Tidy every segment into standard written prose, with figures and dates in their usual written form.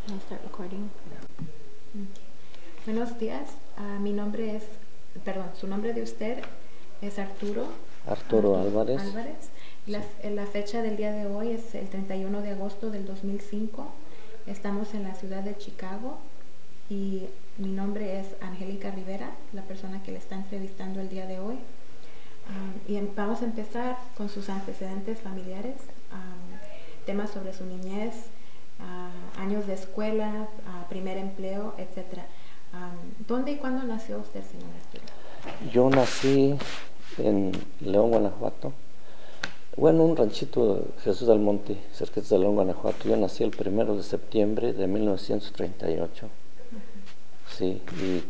I'll start recording. Okay. Buenos días. Su nombre de usted es Arturo Álvarez. La fecha del día de hoy es el 31 de agosto del 2005. Estamos en la ciudad de Chicago y mi nombre es Angélica Rivera, la persona que le está entrevistando el día de hoy. Vamos a empezar con sus antecedentes familiares, temas sobre su niñez, años de escuela, primer empleo, etc. ¿Dónde y cuándo nació usted, señor Arturo? Yo nací en León, Guanajuato. Bueno, un ranchito, Jesús del Monte, cerca de León, Guanajuato. Yo nací el 1 de septiembre de 1938. Sí, y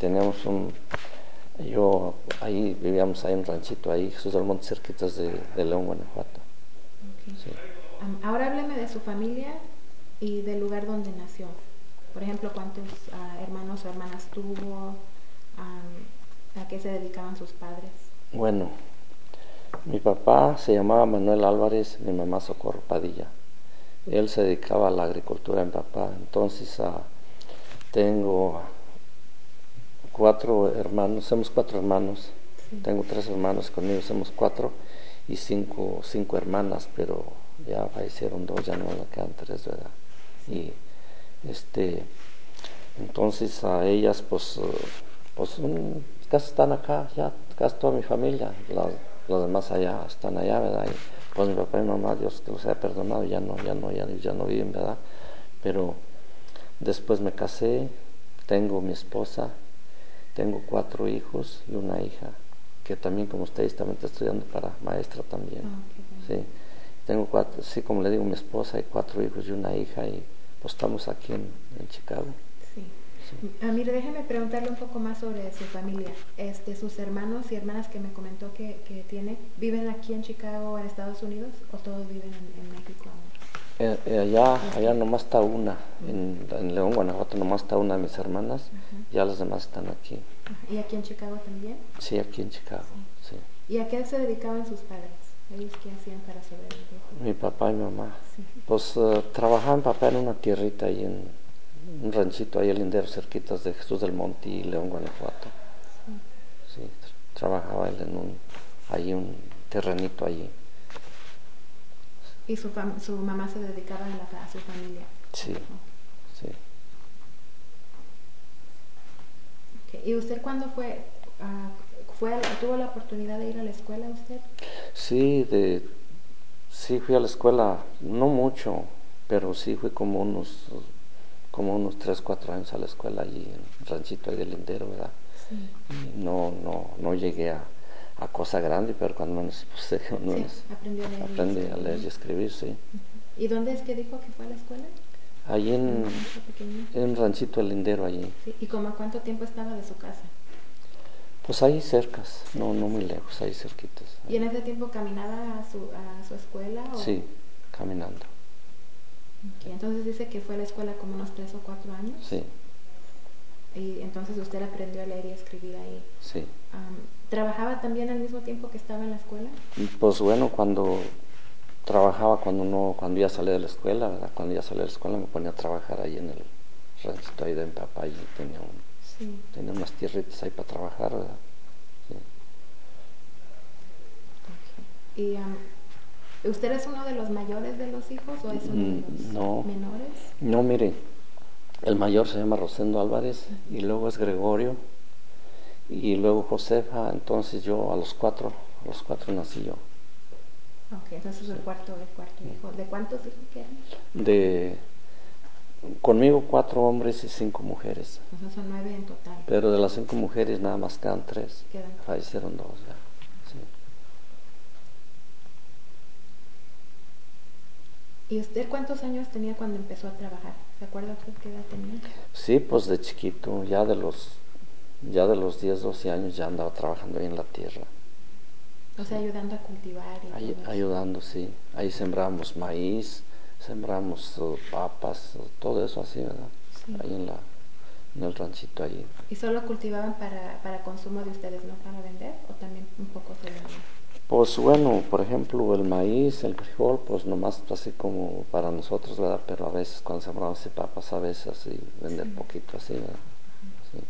ahí vivíamos ahí en un ranchito, ahí, Jesús del Monte, cerquitas de León, Guanajuato. Okay. Sí. Ahora hábleme de su familia y del lugar donde nació. Por ejemplo, ¿cuántos hermanos o hermanas tuvo? ¿A qué se dedicaban sus padres? Bueno, mi papá se llamaba Manuel Álvarez, mi mamá Socorro Padilla. Él se dedicaba a la agricultura, mi papá. Entonces tengo 4 hermanos, somos 4 hermanos. Sí. Tengo 3 hermanos, conmigo somos 4 y 5 hermanas, pero ya fallecieron 2, ya no me quedan 3, ¿verdad? Sí. Y entonces a ellas casi están acá, ya casi toda mi familia, los demás allá están allá, ¿verdad? Y pues mi papá y mi mamá, Dios que los haya perdonado, ya no viven, ¿verdad? Pero después me casé, tengo mi esposa, tengo 4 hijos y una hija, que también como usted también está estudiando para maestra también. Okay. Sí, tengo 4, sí, como le digo, mi esposa y 4 hijos y una hija, y pues estamos aquí en Chicago. Sí. Mire, déjeme preguntarle un poco más sobre su familia. ¿Sus hermanos y hermanas que me comentó que tiene, viven aquí en Chicago, en Estados Unidos, o todos viven en México? Allá nomás está una, en León, Guanajuato nomás está una de mis hermanas, ya las demás están aquí. ¿Y aquí en Chicago también? Sí, aquí en Chicago, sí. ¿Y a qué se dedicaban sus padres? ¿Ellos qué hacían para sobrevivir? Mi papá y mamá. Sí. Pues trabajaban papá en una tierrita ahí en un ranchito ahí el lindero, cerquitas de Jesús del Monte y León, Guanajuato. Sí, trabajaba él en un terrenito allí. ¿Y su mamá se dedicaba a su familia? Sí, sí. Okay. ¿Y usted cuándo tuvo la oportunidad de ir a la escuela usted? Sí, fui a la escuela, no mucho, pero sí fui como unos 3, 4 años a la escuela allí en el ranchito ahí del lindero, ¿verdad? Sí. Y no llegué a cosa grande, pero cuando menos aprendí a leer y escribir, sí. ¿Y dónde es que dijo que fue a la escuela? Allí en un ranchito del lindero allí. Sí. ¿Y como a cuánto tiempo estaba de su casa? Pues ahí cercas, no muy lejos, ahí cerquitas. ¿Y en ese tiempo caminaba a su escuela? ¿O? Sí, caminando. Okay. Entonces dice que fue a la escuela como unos 3 o 4 años. Sí. Y entonces usted aprendió a leer y escribir ahí. Sí. ¿Trabajaba también al mismo tiempo que estaba en la escuela? Pues bueno, cuando ya salí de la escuela, ¿verdad? Cuando ya salí de la escuela me ponía a trabajar ahí en el ranchito ahí de mi papá, y tenía unas tierritas ahí para trabajar, ¿verdad? Sí. Okay. ¿Y usted es uno de los mayores de los hijos o es uno de los menores? No, mire, el mayor se llama Rosendo Álvarez, y luego es Gregorio, y luego Josefa. Entonces yo a los 4 nací yo. Ok, entonces el cuarto hijo. ¿De cuántos hijos quedan? Conmigo 4 hombres y 5 mujeres. Entonces son 9 en total. Pero de las 5 mujeres nada más quedan 3. Fallecieron 2 ya. Sí. ¿Y usted cuántos años tenía cuando empezó a trabajar? ¿Se acuerda usted qué edad tenía? Sí, pues de chiquito, ya de los 10, 12 años ya andaba trabajando ahí en la tierra. O sea, ayudando a cultivar. Ayudando, sí. Ahí sembramos maíz, sembramos papas, todo eso así, ¿verdad? Sí. Ahí en el ranchito ahí. ¿Y solo cultivaban para consumo de ustedes, no para vender? ¿O también un poco se vendían? Pues bueno, por ejemplo, el maíz, el frijol, pues nomás así como para nosotros, ¿verdad? Pero a veces cuando sembramos así papas, a veces así vender Sí. poquito así, ¿verdad? Sí.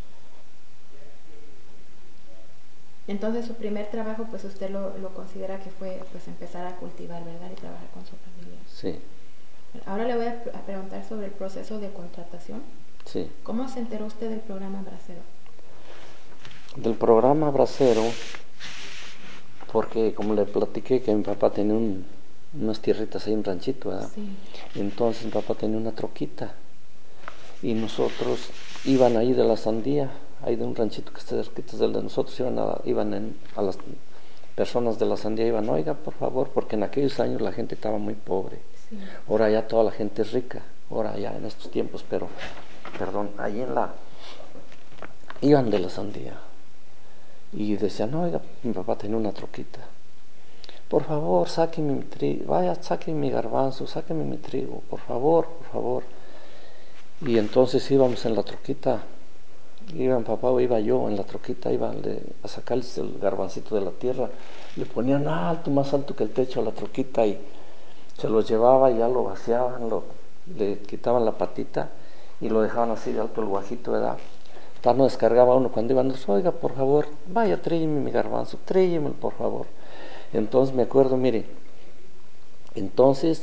Entonces su primer trabajo, pues usted lo considera que fue pues empezar a cultivar, ¿verdad? Y trabajar con su familia. Sí, Ahora le voy a preguntar sobre el proceso de contratación. sí. ¿Cómo se enteró usted del programa Bracero? Del programa Bracero, porque como le platiqué que mi papá tenía unas tierritas ahí en ranchito, ¿verdad? Sí. Entonces mi papá tenía una troquita y nosotros iban ahí de la sandía, ahí de un ranchito que está cerquita del de nosotros, a las personas de la sandía iban, oiga, por favor, porque en aquellos años la gente estaba muy pobre. Sí. Ahora ya toda la gente es rica, ahora ya en estos tiempos, pero, perdón, ahí iban de la sandía y decían, oiga, mi papá tenía una troquita. Por favor, sáquenme mi trigo, vaya, sáquenme mi garbanzo, sáquenme mi trigo, por favor, por favor. Y entonces íbamos en la troquita, iba mi papá o iba yo en la troquita, iba a sacarles el garbancito de la tierra, le ponían alto, más alto que el techo a la troquita y se los llevaba y ya lo vaciaban, le quitaban la patita y lo dejaban así de alto el guajito, ¿verdad? Tal no descargaba uno cuando iban, oiga, por favor, vaya, tráigame mi garbanzo, tráigame por favor. Entonces me acuerdo, mire, entonces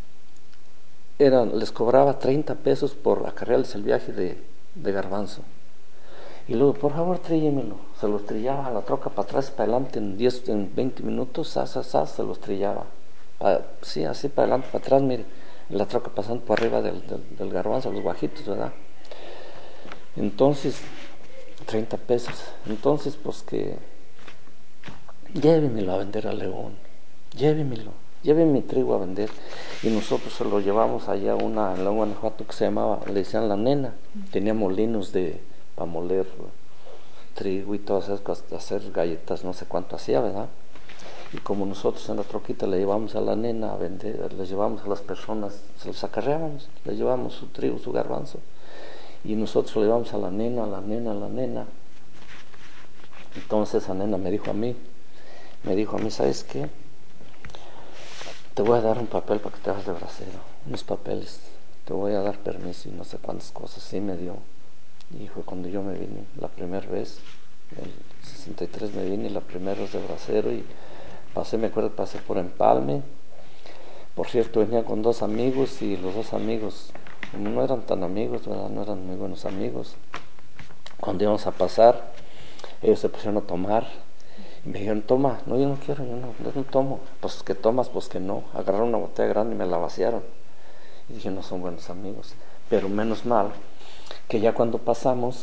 les cobraba 30 pesos por acarrearles el viaje de garbanzo. Y luego, por favor, tríllemelo. Se los trillaba a la troca para atrás y para adelante en 20 minutos, se los trillaba. Sí, así para adelante, para atrás, mire, la troca pasando por arriba del garbanzo, los bajitos, ¿verdad? Entonces, 30 pesos. Entonces, pues que llévemelo a vender a León, llévemelo, llévenme mi trigo a vender. Y nosotros se lo llevamos allá en la Guanajuato que se llamaba, le decían La Nena, tenía molinos para moler trigo y todas esas cosas, hacer galletas, no sé cuánto hacía, ¿verdad? Y como nosotros en la troquita le llevamos a La Nena a vender, le llevamos a las personas, se los acarreábamos, le llevamos su trigo, su garbanzo, y nosotros le llevamos a La Nena, a La Nena, a La Nena. Entonces esa nena me dijo a mí, ¿sabes qué? Te voy a dar un papel para que te hagas de bracero, unos papeles, te voy a dar permiso y no sé cuántas cosas. Sí me dio. Y fue cuando yo me vine la primera vez, en el 63 me vine la primera vez de bracero y pasé por Empalme. Por cierto, venía con 2 amigos y los 2 amigos no eran tan amigos, ¿verdad? No eran muy buenos amigos. Cuando íbamos a pasar, ellos se pusieron a tomar y me dijeron, toma. No, yo no quiero, yo no tomo. Pues que tomas, pues que no. Agarraron una botella grande y me la vaciaron. Y dije, no son buenos amigos. Pero menos mal que ya cuando pasamos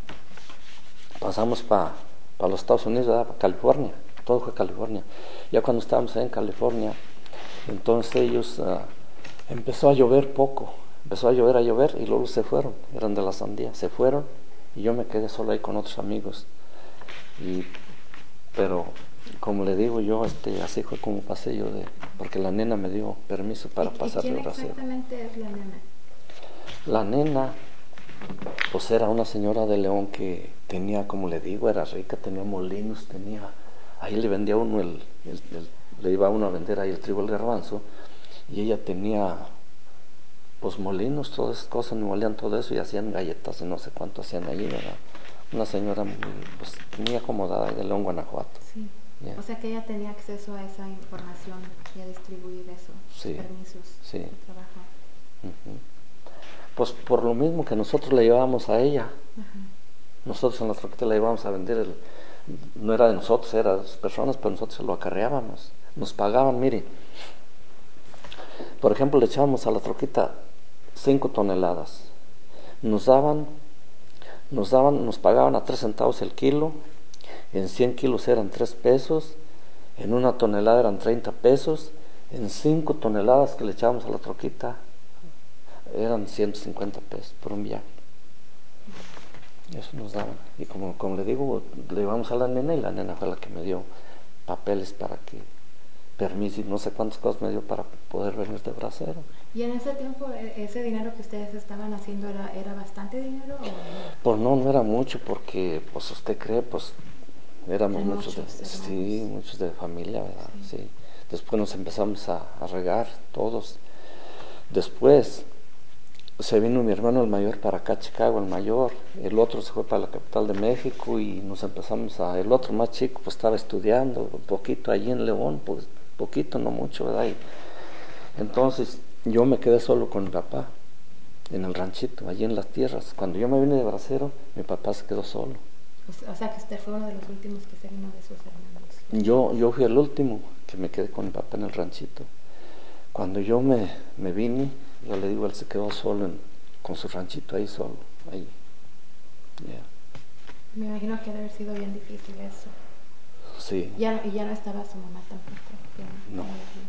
para los Estados Unidos, ¿verdad? Para California, todo fue California. Ya cuando estábamos ahí en California, entonces ellos empezó a llover poco, empezó a llover y luego se fueron, eran de la sandía, se fueron y yo me quedé solo ahí con otros amigos. Pero como le digo yo, así fue como pasé yo porque la nena me dio permiso para pasar de bracero. ¿Quién exactamente es la nena? La nena, pues era una señora de León que tenía, como le digo, era rica, tenía molinos, ahí le vendía uno le iba a uno a vender ahí el trigo, el garbanzo, y ella tenía pues molinos, todas esas cosas, molían todo eso y hacían galletas y no sé cuánto hacían allí, ¿verdad? Una señora muy acomodada de León, Guanajuato. Sí. Yeah. O sea que ella tenía acceso a esa información y a distribuir eso, sí, permisos sí. de trabajo. Uh-huh. Pues por lo mismo que nosotros le llevábamos a ella, nosotros en la troqueta le llevábamos a vender, no era de nosotros, era de las personas, pero nosotros se lo acarreábamos, nos pagaban, mire, por ejemplo le echábamos a la troqueta 5 toneladas, nos pagaban a 3 centavos el kilo, en 100 kilos eran 3 pesos, en 1 tonelada eran 30 pesos, en 5 toneladas que le echábamos a la troqueta eran 150 pesos por un viaje. Eso nos daban. Y como le digo, le llevamos a la nena y la nena fue la que me dio papeles para que, permiso y no sé cuántas cosas me dio para poder venir de bracero. ¿Y en ese tiempo ese dinero que ustedes estaban haciendo era bastante dinero? ¿O? Pues no era mucho porque, pues usted cree, pues éramos Hay muchos, muchos hermanos. sí, muchos de familia, ¿verdad? Sí. Después nos empezamos a regar todos. Después se vino mi hermano el mayor para acá, Chicago, el mayor. El otro se fue para la capital de México y nos empezamos el otro más chico pues estaba estudiando un poquito allí en León, pues poquito, no mucho, ¿verdad? Y entonces yo me quedé solo con mi papá en el ranchito, allí en las tierras. Cuando yo me vine de bracero, mi papá se quedó solo. O sea que usted fue uno de los últimos que se vino de sus hermanos. Yo fui el último que me quedé con mi papá en el ranchito. Cuando yo me vine, yo le digo, él se quedó solo con su ranchito ahí solo, ahí. Yeah. Me imagino que debe haber sido bien difícil eso. Sí. Y ya no estaba su mamá tampoco. No.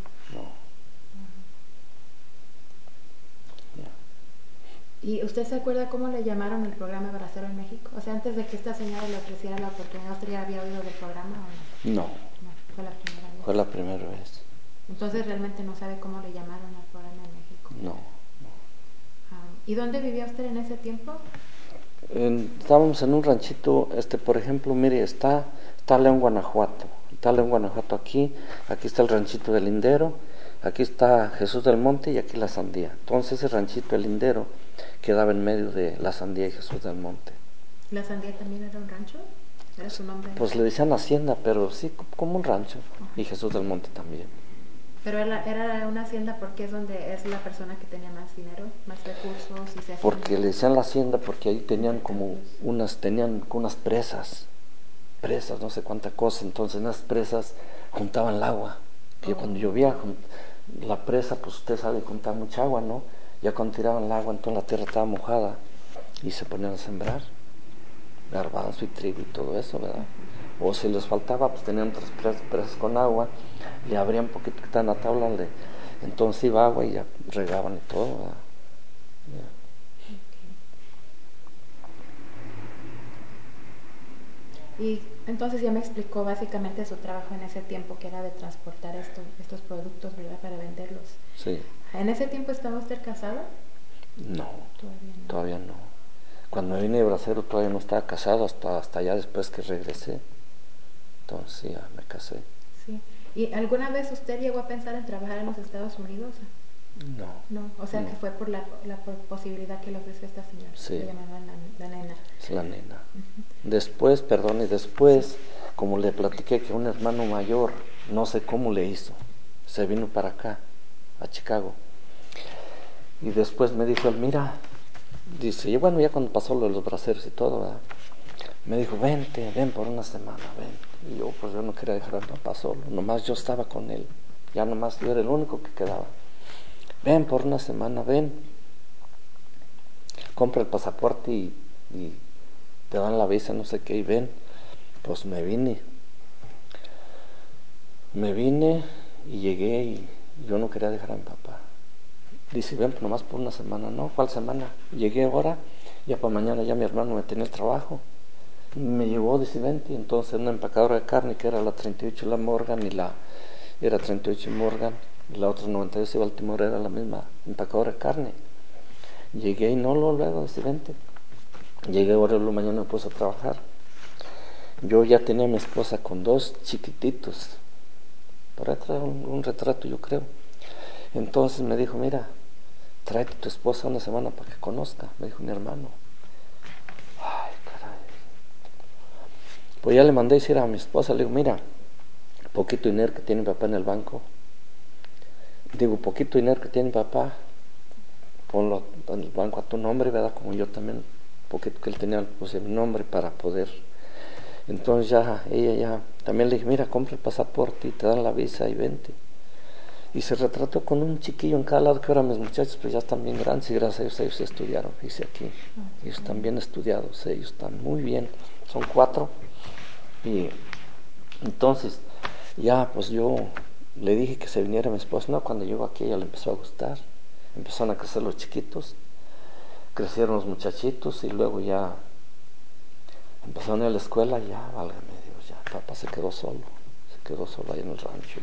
¿Y usted se acuerda cómo le llamaron el programa Bracero en México? O sea, antes de que esta señora le ofreciera la oportunidad, ¿usted ya había oído del programa o no? No. No, fue la primera vez. Fue la primera vez. Entonces realmente no sabe cómo le llamaron al programa en México. No. ¿Y dónde vivía usted en ese tiempo? Estábamos en un ranchito, por ejemplo, mire, está León, Guanajuato. Está León, Guanajuato aquí está el ranchito del Lindero, aquí está Jesús del Monte y aquí la Sandía. Entonces ese ranchito del Lindero quedaba en medio de la Sandía y Jesús del Monte. ¿La Sandía también era un rancho? ¿Era su nombre? Pues le decían hacienda, pero sí, como un rancho. Y Jesús del Monte también. Pero era una hacienda porque es donde es la persona que tenía más dinero, más recursos y se hacía. Porque le decían la hacienda porque ahí tenían como unas presas, no sé cuánta cosa. Entonces en las presas juntaban el agua. Que cuando llovía, la presa, pues usted sabe, juntaba mucha agua, ¿no? Ya cuando tiraban el agua, entonces la tierra estaba mojada y se ponían a sembrar garbanzo y trigo y todo eso, ¿verdad? O si les faltaba, pues tenían otras presas con agua, le abrían un poquito que está en la tabla, entonces iba agua y ya regaban y todo, ¿verdad? Yeah. Y entonces ya me explicó básicamente su trabajo en ese tiempo, que era de transportar estos productos, ¿verdad? Para venderlos. Sí. ¿En ese tiempo estaba usted casado? No, todavía no. Cuando me vine de bracero todavía no estaba casado, hasta ya después que regresé. Entonces ya me casé. Sí. ¿Y alguna vez usted llegó a pensar en trabajar en los Estados Unidos? No, o sea que fue por la posibilidad que le ofreció esta señora. Sí. Le llamaban la nena. Es la nena. Después, como le platiqué que un hermano mayor, no sé cómo le hizo, se vino para acá, a Chicago. Y después me dijo él, mira, dice, y bueno, ya cuando pasó lo de los braceros y todo, ¿verdad? Me dijo, ven por una semana, ven. Y yo no quería dejar a mi papá solo, nomás yo estaba con él, ya nomás yo era el único que quedaba. Ven por una semana, ven, compra el pasaporte y te dan la visa, no sé qué, y ven. Pues me vine y llegué y yo no quería dejar a mi papá. Dice, ven, pues nomás por una semana. No, ¿cuál semana? Llegué ahora, ya para mañana ya mi hermano me tenía el trabajo. Me llevó, dice, vente. Entonces una empacadora de carne que era la 38 la Morgan era 38 Morgan, y la otra 92 y Baltimore era la misma empacadora de carne. Llegué y luego, dice, vente. Llegué ahora, mañana me puse a trabajar. Yo ya tenía a mi esposa con 2 chiquititos. Por ahí trae un retrato, yo creo. Entonces me dijo, mira, tráete a tu esposa una semana para que conozca, me dijo mi hermano. Ay, caray. Pues ya le mandé decir a mi esposa, le digo, mira, poquito dinero que tiene mi papá en el banco. Digo, poquito dinero que tiene mi papá, ponlo en el banco a tu nombre, ¿verdad? Como yo también, poquito que él tenía, puse mi nombre para poder. Entonces ella también le dije, mira, compra el pasaporte y te dan la visa y vente. Y se retrató con un chiquillo en cada lado, que ahora mis muchachos pues ya están bien grandes y gracias a ellos estudiaron, dice aquí. Ellos están bien estudiados, ellos están muy bien, son 4. Y entonces ya pues yo le dije que se viniera mi esposa. No, cuando llegó aquí ella le empezó a gustar, empezaron a crecer los chiquitos, crecieron los muchachitos y luego ya empezaron a ir a la escuela y ya, válgame Dios, ya papá se quedó solo ahí en el rancho.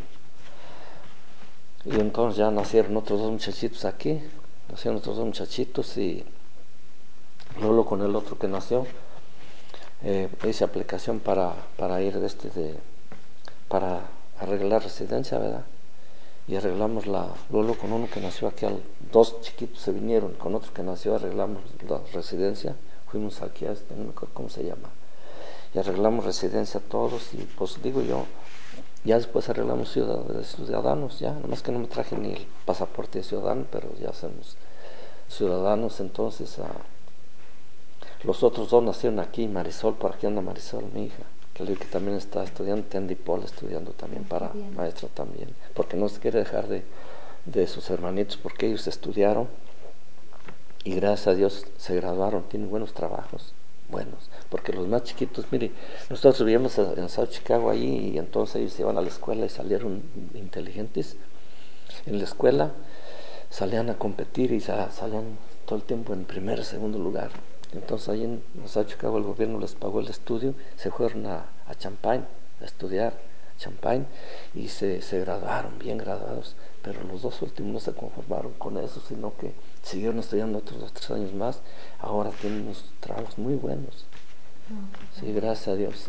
Y entonces ya nacieron otros 2 muchachitos aquí, y luego con el otro que nació, hice aplicación para ir para arreglar residencia, ¿verdad? Y arreglamos luego con uno que nació aquí, dos chiquitos se vinieron, con otro que nació arreglamos la residencia, fuimos aquí no me acuerdo cómo se llama, y arreglamos residencia todos, y pues digo yo, ya después arreglamos ciudadanos, ya, nomás que no me traje ni el pasaporte de ciudadano, pero ya somos ciudadanos. Entonces los otros dos nacieron aquí, Marisol, por aquí anda Marisol, mi hija, que también está estudiando, Tendi Paul estudiando también para maestra también, porque no se quiere dejar de sus hermanitos, porque ellos estudiaron y gracias a Dios se graduaron, tienen buenos trabajos, buenos, porque los más chiquitos, mire, nosotros vivíamos en South Chicago allí, y entonces ellos iban a la escuela y salieron inteligentes. En la escuela salían a competir y salían todo el tiempo en primer, segundo lugar. Entonces ahí en South Chicago el gobierno les pagó el estudio, se fueron a Champaign a estudiar Champaign y se graduaron, bien graduados, pero los dos últimos no se conformaron con eso, sino que siguieron estudiando otros 2 o 3 años más. Ahora tienen unos trabajos muy buenos. Sí, gracias a Dios, sí.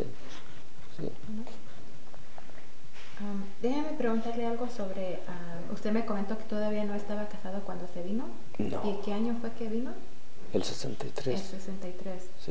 Déjeme preguntarle algo sobre, usted me comentó que todavía no estaba casado cuando se vino. No. ¿Y qué año fue que vino? El 63. El 63. Sí.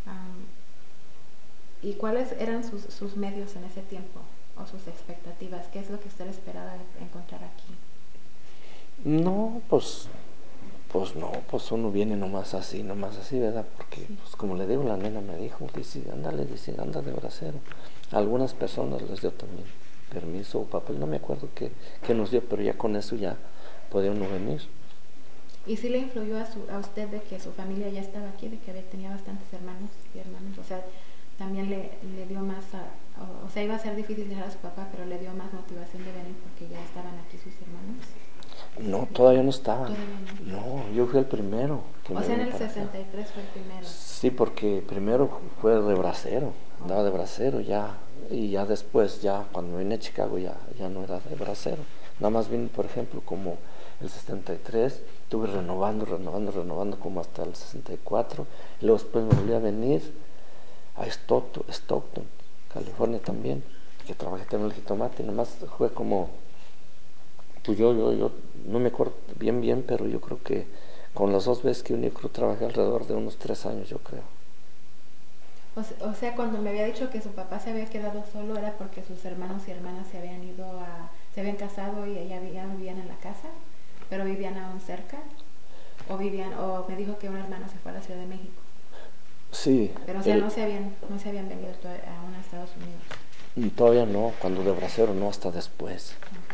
¿Y cuáles eran sus medios en ese tiempo? ¿O sus expectativas? ¿Qué es lo que usted esperaba encontrar aquí? No, pues uno viene nomás así, ¿verdad? Porque, pues como le digo, la nena me dijo, anda de bracero. A algunas personas les dio también permiso o papel, no me acuerdo qué nos dio, pero ya con eso ya podía uno venir. ¿Y sí le influyó a usted de que su familia ya estaba aquí, de que tenía bastantes hermanos y hermanas? O sea, también le dio más, o sea, iba a ser difícil dejar a su papá, pero le dio más motivación de venir porque ya estaban aquí sus hermanos. No, todavía no estaban. No, yo fui el primero. O sea, en el 63 fue el primero. Sí, porque primero fue de bracero, andaba de bracero ya, y ya después, ya cuando vine a Chicago ya no era de bracero. Nada más vine, por ejemplo, como el 63, estuve renovando como hasta el 64, y luego después me volví a venir a Stockton, California también, que trabajé también el jitomate, nada más fue como, pues yo no me acuerdo bien, pero yo creo que con las 2 veces que uní, trabajé alrededor de unos 3 años, yo creo. O sea, cuando me había dicho que su papá se había quedado solo, era porque sus hermanos y hermanas se habían casado y ya vivían en la casa, pero vivían aún cerca, o me dijo que un hermano se fue a la Ciudad de México. Sí. Pero o sea, no se habían venido aún a Estados Unidos. Todavía no, cuando de bracero no, hasta después,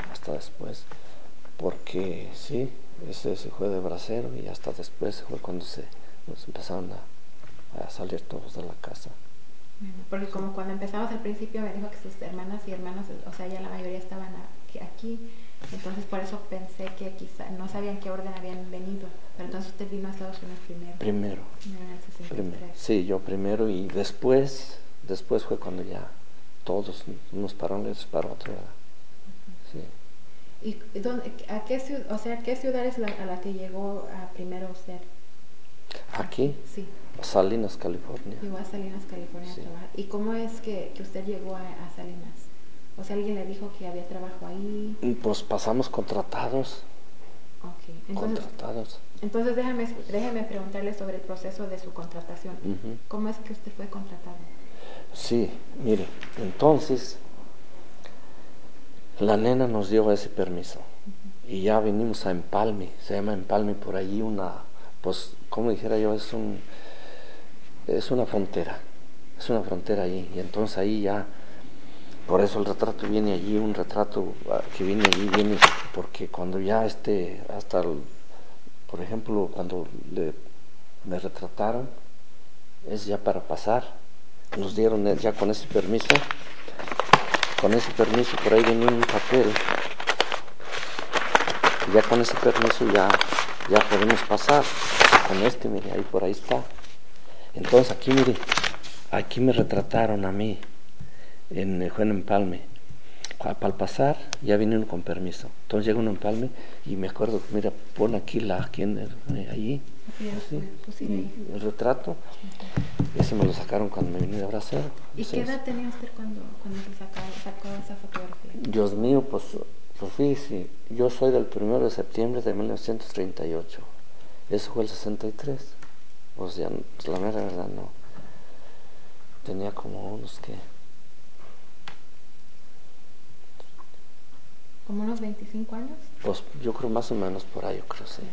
porque sí, ese se fue de bracero y hasta después fue cuando nos empezaron a salir todos de la casa. Porque como cuando empezamos al principio me dijo que sus hermanas y hermanos, o sea, ya la mayoría estaban aquí, entonces por eso pensé que quizá no sabían qué orden habían venido, pero entonces usted vino a Estados Unidos primero. En el 63. Sí, yo primero, y después fue cuando ya todos, unos para un lado y para otro. Sí. ¿Y qué ciudad es a la que llegó primero usted? ¿Aquí? Sí. Salinas, California. Llegó a Salinas, California, sí, a trabajar. ¿Y cómo es que usted llegó a Salinas? O sea, ¿alguien le dijo que había trabajo ahí? Pues pasamos contratados. Okay. Entonces déjeme preguntarle sobre el proceso de su contratación. Uh-huh. ¿Cómo es que usted fue contratado? Sí, mire, entonces la nena nos dio ese permiso. Uh-huh. Y ya vinimos a Empalme, se llama Empalme por allí pues como dijera yo, es una frontera allí, y entonces ahí ya, por eso el retrato viene allí, un retrato que viene porque cuando ya por ejemplo, cuando me retrataron, es ya para pasar, nos dieron ya con ese permiso, por ahí venía un papel, y ya con ese permiso ya podemos pasar, con mire, ahí por ahí está. Entonces aquí, mire, aquí me retrataron a mí, fue en Empalme. Para pasar ya vine uno con permiso. Entonces llega uno en Empalme y me acuerdo, mira, pon aquí allí, así, y el retrato. Ese me lo sacaron cuando me vine de Bracero. ¿Y qué edad tenía usted cuando se sacó esa fotografía? Dios mío, pues fíjese, yo soy del 1 de septiembre de 1938. Eso fue el 63. O sea, pues la mera verdad no. Tenía como unos que... ¿Como unos 25 años? Pues yo creo más o menos por ahí, yo creo, sí.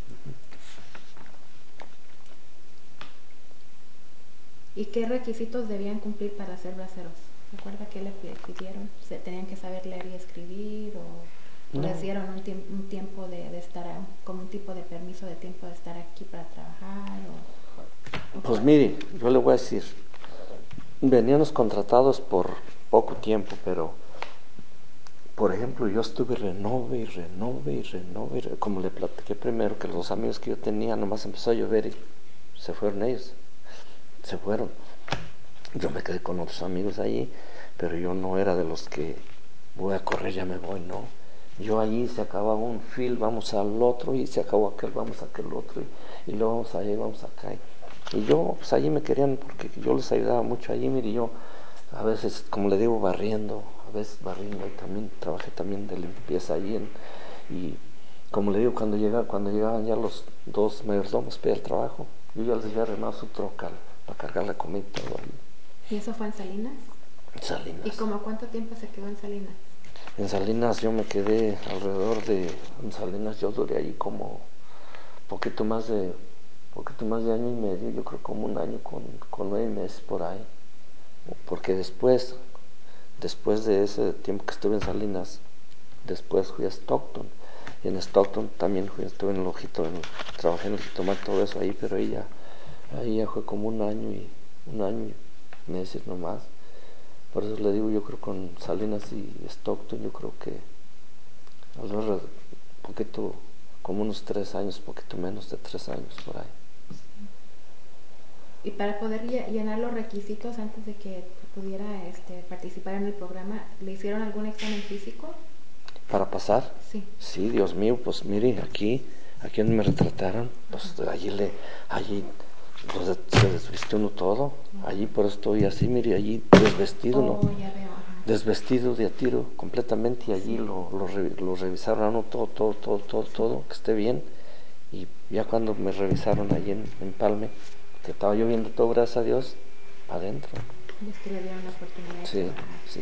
¿Y qué requisitos debían cumplir para ser braceros? ¿Se acuerda qué le pidieron? ¿Se tenían que saber leer y escribir o les dieron un tiempo de estar, como un tipo de permiso de tiempo de estar aquí para trabajar? Pues mire, yo le voy a decir, veníamos contratados por poco tiempo, pero por ejemplo yo estuve renove, como le platiqué primero, que los amigos que yo tenía nomás empezó a llover y se fueron ellos. Se fueron. Yo me quedé con otros amigos allí, pero yo no era de los que voy a correr, ya me voy, no. Yo allí se acababa un fil, vamos al otro, y se acabó aquel, vamos a aquel otro, y luego vamos allá, vamos acá. Y yo, pues allí me querían, porque yo les ayudaba mucho allí, mire, yo a veces, como le digo, barriendo, y también trabajé también de limpieza allí, y como le digo, cuando llegaban ya los dos mayordomos para el trabajo, yo ya les había arreglado su troca para cargar la comida y todo ahí. ¿Y eso fue en Salinas? Salinas. ¿Y como cuánto tiempo se quedó en Salinas? En Salinas yo me quedé en Salinas yo duré ahí como poquito más de año y medio, yo creo como un año con 9 meses por ahí. Porque después de ese tiempo que estuve en Salinas, después fui a Stockton. Y en Stockton también estuve en el ojito, trabajé en el jitomate, todo eso ahí, pero ahí ya fue como un año y meses nomás. Por eso le digo, yo creo con Salinas y Stockton, yo creo que alrededor poquito, como unos 3 años, poquito menos de 3 años por ahí. Y para poder llenar los requisitos antes de que pudiera participar en el programa, ¿le hicieron algún examen físico? ¿Para pasar? Sí. Sí, Dios mío, pues mire, aquí donde me retrataron, pues allí pues, se desviste uno todo. Allí por eso estoy así, mire, allí desvestido, ¿no? Ya veo, ajá. Desvestido de a tiro completamente, y allí lo revisaron a uno todo, que esté bien. Y ya cuando me revisaron allí en Palme, que estaba yo viendo todo, gracias a Dios, adentro. Es que le dieron la oportunidad. Sí.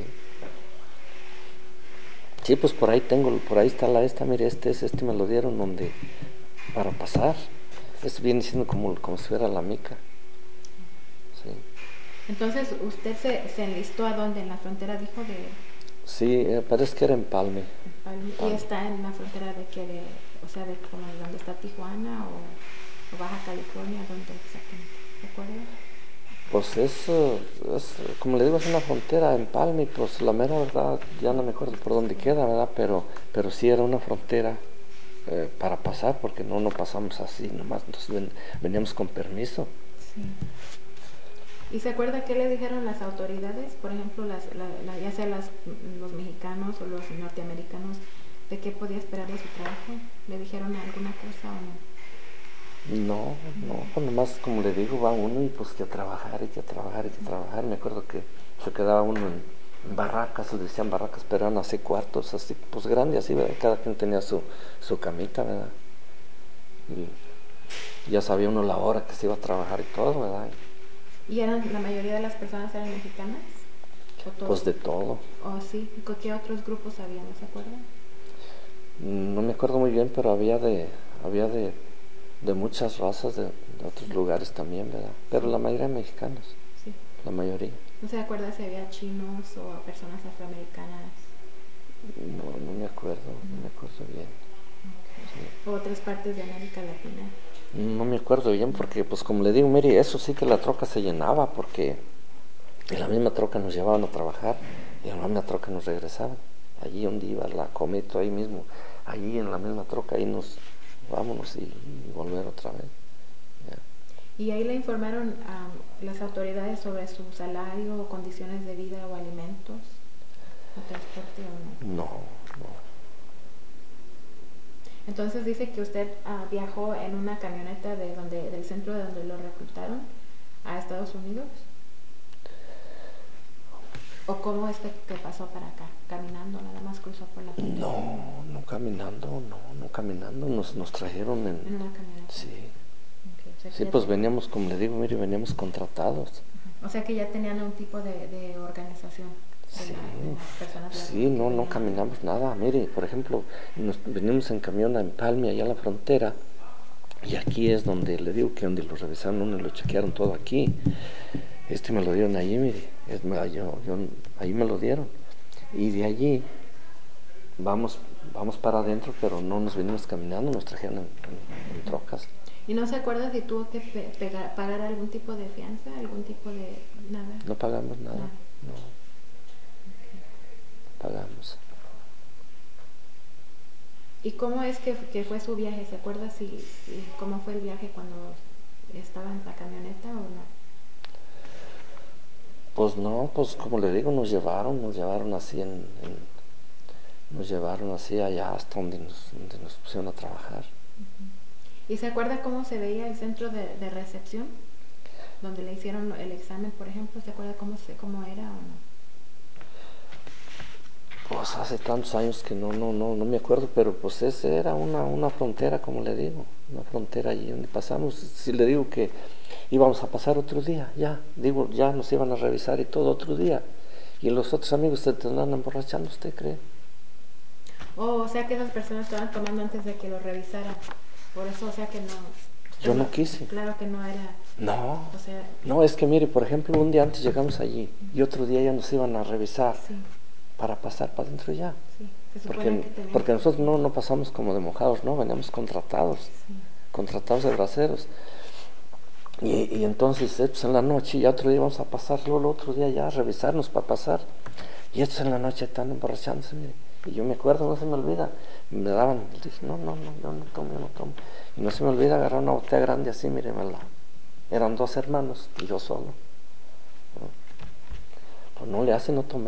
Sí, pues por ahí está mire, este me lo dieron para pasar. Esto viene siendo como si fuera la mica. Sí. Entonces, ¿usted se enlistó a dónde? ¿En la frontera, dijo, de...? Sí, parece que era en Palme. ¿Y está en la frontera de qué? O sea, de como donde está Tijuana o Baja California, ¿dónde exactamente? ¿Se acuerda? Pues es, como le digo, es una frontera en Palme, y pues la mera verdad, ya no me acuerdo por dónde queda, ¿verdad? Pero sí era una frontera para pasar, porque no pasamos así nomás, entonces veníamos con permiso. Sí. ¿Y se acuerda qué le dijeron las autoridades? Por ejemplo, ya sea los mexicanos o los norteamericanos, ¿de qué podía esperar de su trabajo? ¿Le dijeron alguna cosa o no? No, pues nomás, como le digo, va uno y pues que a trabajar. Me acuerdo que se quedaba uno en barracas, les decían barracas, pero eran así cuartos, así pues grandes, así, ¿verdad? Cada quien tenía su camita, ¿verdad? Y ya sabía uno la hora que se iba a trabajar y todo, ¿verdad? ¿Y la mayoría de las personas eran mexicanas? ¿O todos? Pues de todo. ¿O sí? ¿Qué otros grupos había? ¿No se acuerdan? No me acuerdo muy bien, pero había de muchas razas de otros lugares también, ¿verdad? Pero la mayoría mexicanos. Sí. La mayoría. ¿No se acuerda si había chinos o personas afroamericanas? No me acuerdo bien. Okay. Sí. ¿O otras partes de América Latina? No me acuerdo bien, porque pues como le digo, mire, eso sí que la troca se llenaba, porque en la misma troca nos llevaban a trabajar y en la misma troca nos regresaban. Allí donde iba la cometa, ahí mismo, allí en la misma troca, ahí vámonos y volver otra vez. Yeah. ¿Y ahí le informaron a las autoridades sobre su salario o condiciones de vida o alimentos? ¿O transporte o no? No, no. Entonces dice que usted viajó en una camioneta del centro de donde lo reclutaron a Estados Unidos. ¿O cómo es que pasó para acá? ¿Caminando? ¿Nada más cruzó por la frontera? No caminando, no caminando. Nos trajeron ¿En una camioneta? Sí. Okay, o sea Sí, pues veníamos, como le digo, mire, veníamos contratados. O sea que ya tenían un tipo de organización. Sí, de las personas sí, no caminamos nada. Mire, por ejemplo, venimos en camión a Empalme, allá a la frontera, y aquí es donde le digo que donde lo revisaron, donde lo chequearon todo aquí. Me lo dieron allí, mire, ahí me lo dieron. Y de allí vamos para adentro, pero no nos venimos caminando, nos trajeron en trocas. ¿Y no se acuerda si tuvo que pagar algún tipo de fianza, algún tipo de nada? No pagamos nada, no. Pagamos. ¿Y cómo es que fue su viaje? ¿Se acuerda cómo fue el viaje cuando estaba en la camioneta o no? Pues no, pues como le digo, nos llevaron así nos llevaron así allá hasta donde nos pusieron a trabajar. ¿Y se acuerda cómo se veía el centro de recepción? Donde le hicieron el examen, por ejemplo, ¿se acuerda cómo era o no? Pues hace tantos años que no me acuerdo, pero pues ese era una frontera, como le digo, una frontera allí donde pasamos. Si le digo que íbamos a pasar otro día, ya nos iban a revisar y todo otro día. Y los otros amigos se tendrán emborrachando, ¿usted cree? O sea que esas personas estaban tomando antes de que lo revisaran. Por eso, o sea que no. Yo no quise. Claro que no era. No. O sea, no, es que mire, por ejemplo, un día antes llegamos allí y otro día ya nos iban a revisar. Sí. Para pasar para adentro ya. Sí, porque nosotros no pasamos como de mojados, no, veníamos contratados, contratados de braceros. Y entonces, pues en la noche, ya otro día vamos a pasar, luego el otro día ya a revisarnos para pasar. Y estos en la noche están emborrachándose, mire. Y yo me acuerdo, no se me olvida, me daban, dije, no, yo no tomo. Y no se me olvida agarrar una botella grande así, mire, eran 2 hermanos y yo solo. Pues no le hace, no tomé.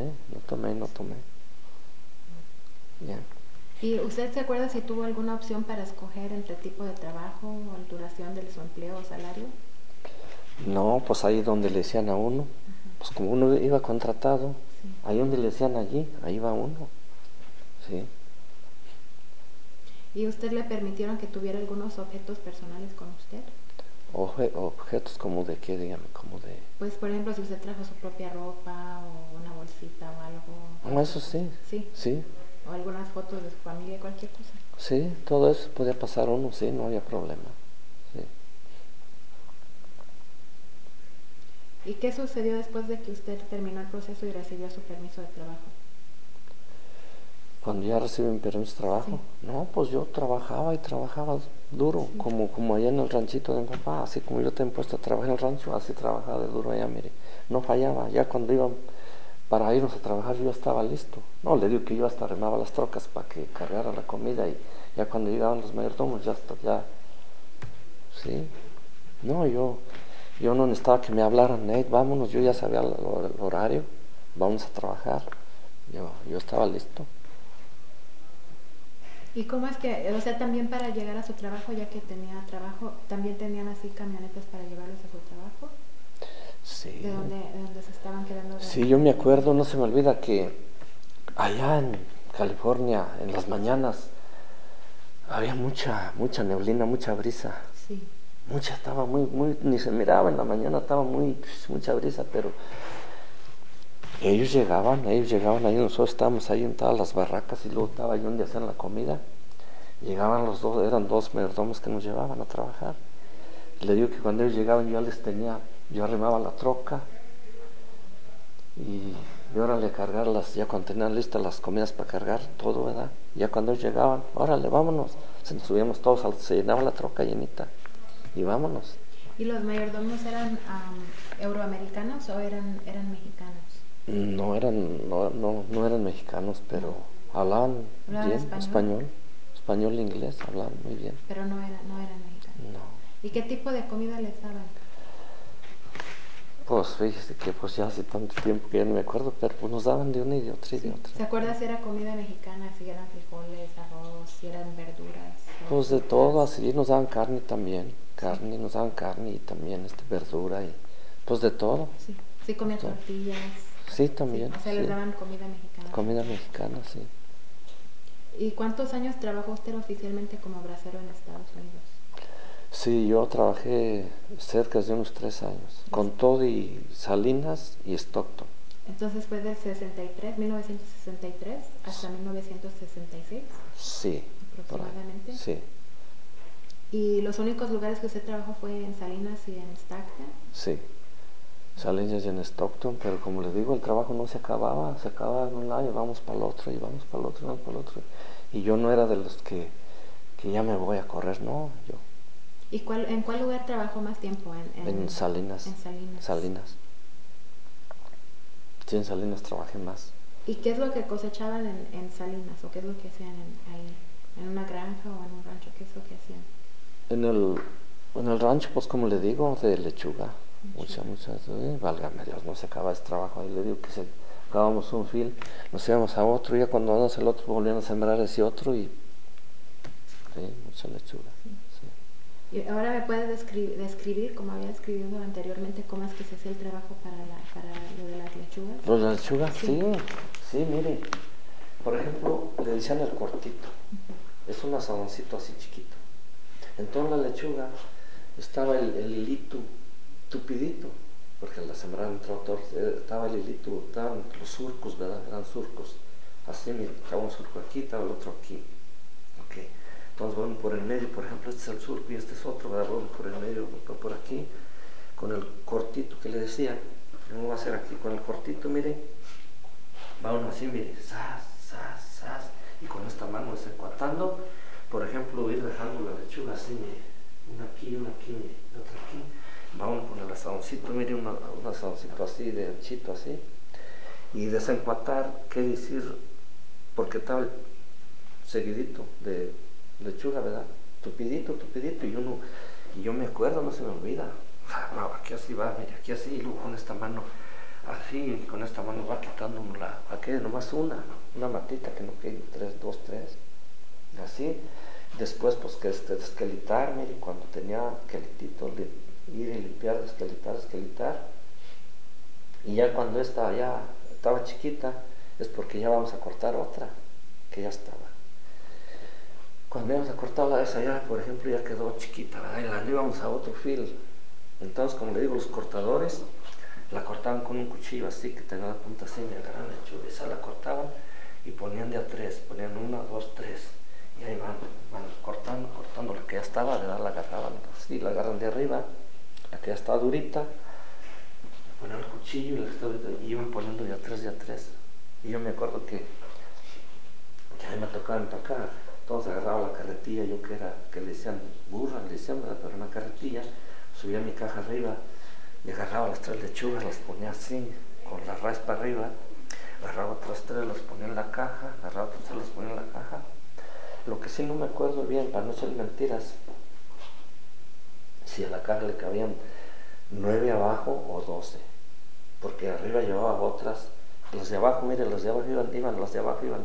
Bien. ¿Y usted se acuerda si tuvo alguna opción para escoger entre tipo de trabajo o duración de su empleo o salario? No, pues ahí donde le decían a uno, pues como uno iba contratado, ahí donde le decían allí, ahí va uno. Sí. ¿Y usted le permitieron que tuviera algunos objetos personales con usted? Objetos como de qué, dígame, como de... Pues por ejemplo, si usted trajo su propia ropa o una bolsita o algo. No, eso sí. Sí. O algunas fotos de su familia, cualquier cosa. Sí, todo eso podía pasar uno, sí, no había problema. Sí. ¿Y qué sucedió después de que usted terminó el proceso y recibió su permiso de trabajo? Cuando ya recibí mi permiso de trabajo, no, pues yo trabajaba duro, como allá en el ranchito de mi papá, así como yo te he puesto a trabajar en el rancho, así trabajaba de duro allá, mire, no fallaba. Ya cuando iban para irnos a trabajar yo estaba listo. No, le digo que yo hasta armaba las trocas para que cargara la comida, y ya cuando llegaban los mayordomos ya sí. No, yo no necesitaba que me hablaran, vámonos, yo ya sabía el horario, vamos a trabajar. Yo estaba listo. ¿Y cómo es que, o sea, también para llegar a su trabajo, ya que tenía trabajo, también tenían así camionetas para llevarlos a su trabajo? Sí. ¿De dónde se estaban quedando? Sí, yo me acuerdo, no se me olvida que allá en California, en las mañanas, había mucha neblina, mucha brisa. Sí. Estaba muy, ni se miraba en la mañana, estaba mucha brisa, pero ellos llegaban ahí, nosotros estábamos ahí en todas las barracas y luego estaba yo donde hacían la comida. Llegaban los dos, eran 2 mayordomos que nos llevaban a trabajar. Y le digo que cuando ellos llegaban yo arrimaba la troca y órale a cargarlas, ya cuando tenían listas las comidas para cargar todo, ¿verdad? Ya cuando ellos llegaban, órale, vámonos. Se subíamos todos, se llenaba la troca llenita y vámonos. ¿Y los mayordomos eran euroamericanos o eran mexicanos? No eran mexicanos, pero hablaban bien español e inglés, hablaban muy bien. Pero no eran mexicanos. No. ¿Y qué tipo de comida les daban? Pues fíjese que pues ya hace tanto tiempo que ya no me acuerdo, pero pues nos daban de una y de otra y de otra. ¿Se acuerda si era comida mexicana, si eran frijoles, arroz, si eran verduras? Pues de frutas? todo, así nos daban carne también, carne, nos daban carne y también verdura y pues de todo. Sí, sí comía Todo. tortillas. Sí, también. Sí, o sea, les sí. daban comida mexicana. Comida mexicana, sí. ¿Y cuántos años trabajó usted oficialmente como bracero en Estados Unidos? Sí, yo trabajé cerca de unos 3 años, con todo y Salinas y Stockton. Entonces fue del 1963 hasta 1966. Sí. Aproximadamente. Sí. ¿Y los únicos lugares que usted trabajó fue en Salinas y en Stockton? Sí. Salinas y en Stockton, pero como les digo, el trabajo no se acababa en un lado y vamos para el otro, y vamos para el otro, y vamos para el otro. Y yo no era de los que ya me voy a correr, no, yo. ¿Y en cuál lugar trabajó más tiempo? En Salinas. En Salinas. Salinas. Sí, en Salinas trabajé más. ¿Y qué es lo que cosechaban en Salinas? ¿O qué es lo que hacían ahí? ¿En una granja o en un rancho? ¿Qué es lo que hacían? En el rancho, pues como le digo, de lechuga. Muchas, válgame Dios, no se acaba ese trabajo. Ahí le digo que acabamos un fil, nos íbamos a otro, y ya cuando vamos al otro volvían a sembrar ese otro y sí, mucha lechuga. Sí. Sí. Y ahora me puede describir, como había escrito anteriormente, cómo es que se hacía el trabajo para lo de las lechugas. ¿Los de lechuga? Sí, sí, mire. Por ejemplo, le decían el cortito. Es un asadoncito así chiquito. Entonces la lechuga estaba el hilito tupidito, porque la sembraron entre otros, estaba el hilito, estaban los surcos, ¿verdad? Eran surcos. Así, mira, estaba un surco aquí, estaba el otro aquí. Ok. Entonces vamos por el medio, por ejemplo, este es el surco y este es otro, ¿verdad? Vamos por el medio, por aquí, con el cortito que le decía. ¿Cómo va a ser aquí? Con el cortito, mire, va uno así, mire, zas, zas, zas, y con esta mano desencuatrando, por ejemplo, ir dejando la lechuga así, mire, una aquí, mire, otra aquí. Va uno con el asadoncito, mire, un asadoncito así, de anchito así, y desencuatar, ¿qué decir? Porque estaba el seguidito de lechuga, ¿verdad? Tupidito, y yo me acuerdo, no se me olvida, no, aquí así va, mire, aquí así, y luego con esta mano así, con esta mano va quitando aquí nomás una matita, que no quede 2, 3, así. Después, pues, que desquelitar, mire, cuando tenía esquelitito, ir y limpiar, desquelitar. Y ya cuando esta ya estaba chiquita, es porque ya vamos a cortar otra, que ya estaba. Cuando íbamos a cortar la de esa ya, por ejemplo, ya quedó chiquita, ¿verdad? Y la íbamos a otro fil. Entonces, como le digo, los cortadores la cortaban con un cuchillo así, que tenía la punta así, me agarraban la lechuga, esa la cortaban y ponían de a 3, ponían 1, 2, 3, y ahí van cortando la que ya estaba, ¿verdad? La agarraban así, la agarran de arriba, la que ya estaba durita, ponían el cuchillo y la que estaba durita, y iban poniendo de a 3, y yo me acuerdo que a mí me tocaba empacar, entonces agarraba la carretilla, yo que le decían burra, le decían, ¿verdad? Pero una carretilla, subía mi caja arriba, y agarraba las 3 lechugas, las ponía así, con la raíz para arriba, agarraba otras 3, las ponía en la caja, agarraba otras 3, las ponía en la caja. Lo que sí no me acuerdo bien, para no ser mentiras, si a la caja le cabían 9 abajo o 12, porque arriba llevaba otras. Los de abajo, mire, los de abajo iban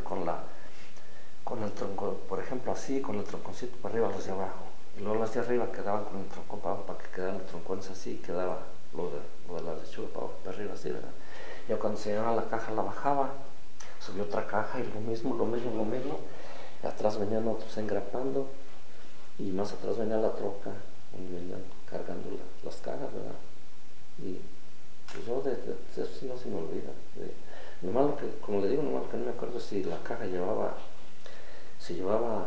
con el tronco, por ejemplo así, con el tronconcito para arriba, los de abajo. Y luego las de arriba quedaban con el tronco para abajo, para que quedaran los troncones así, quedaba lo de la lechuga para arriba así, ¿verdad? Ya cuando se llenaba la caja la bajaba, subió otra caja y lo mismo, y atrás venían otros engrapando, y más atrás venía la troca, donde venían cargando las cajas, ¿verdad? Y pues yo de eso sí no se me olvida. Nomás lo que, como le digo, nomás que no me acuerdo si la caja llevaba se llevaba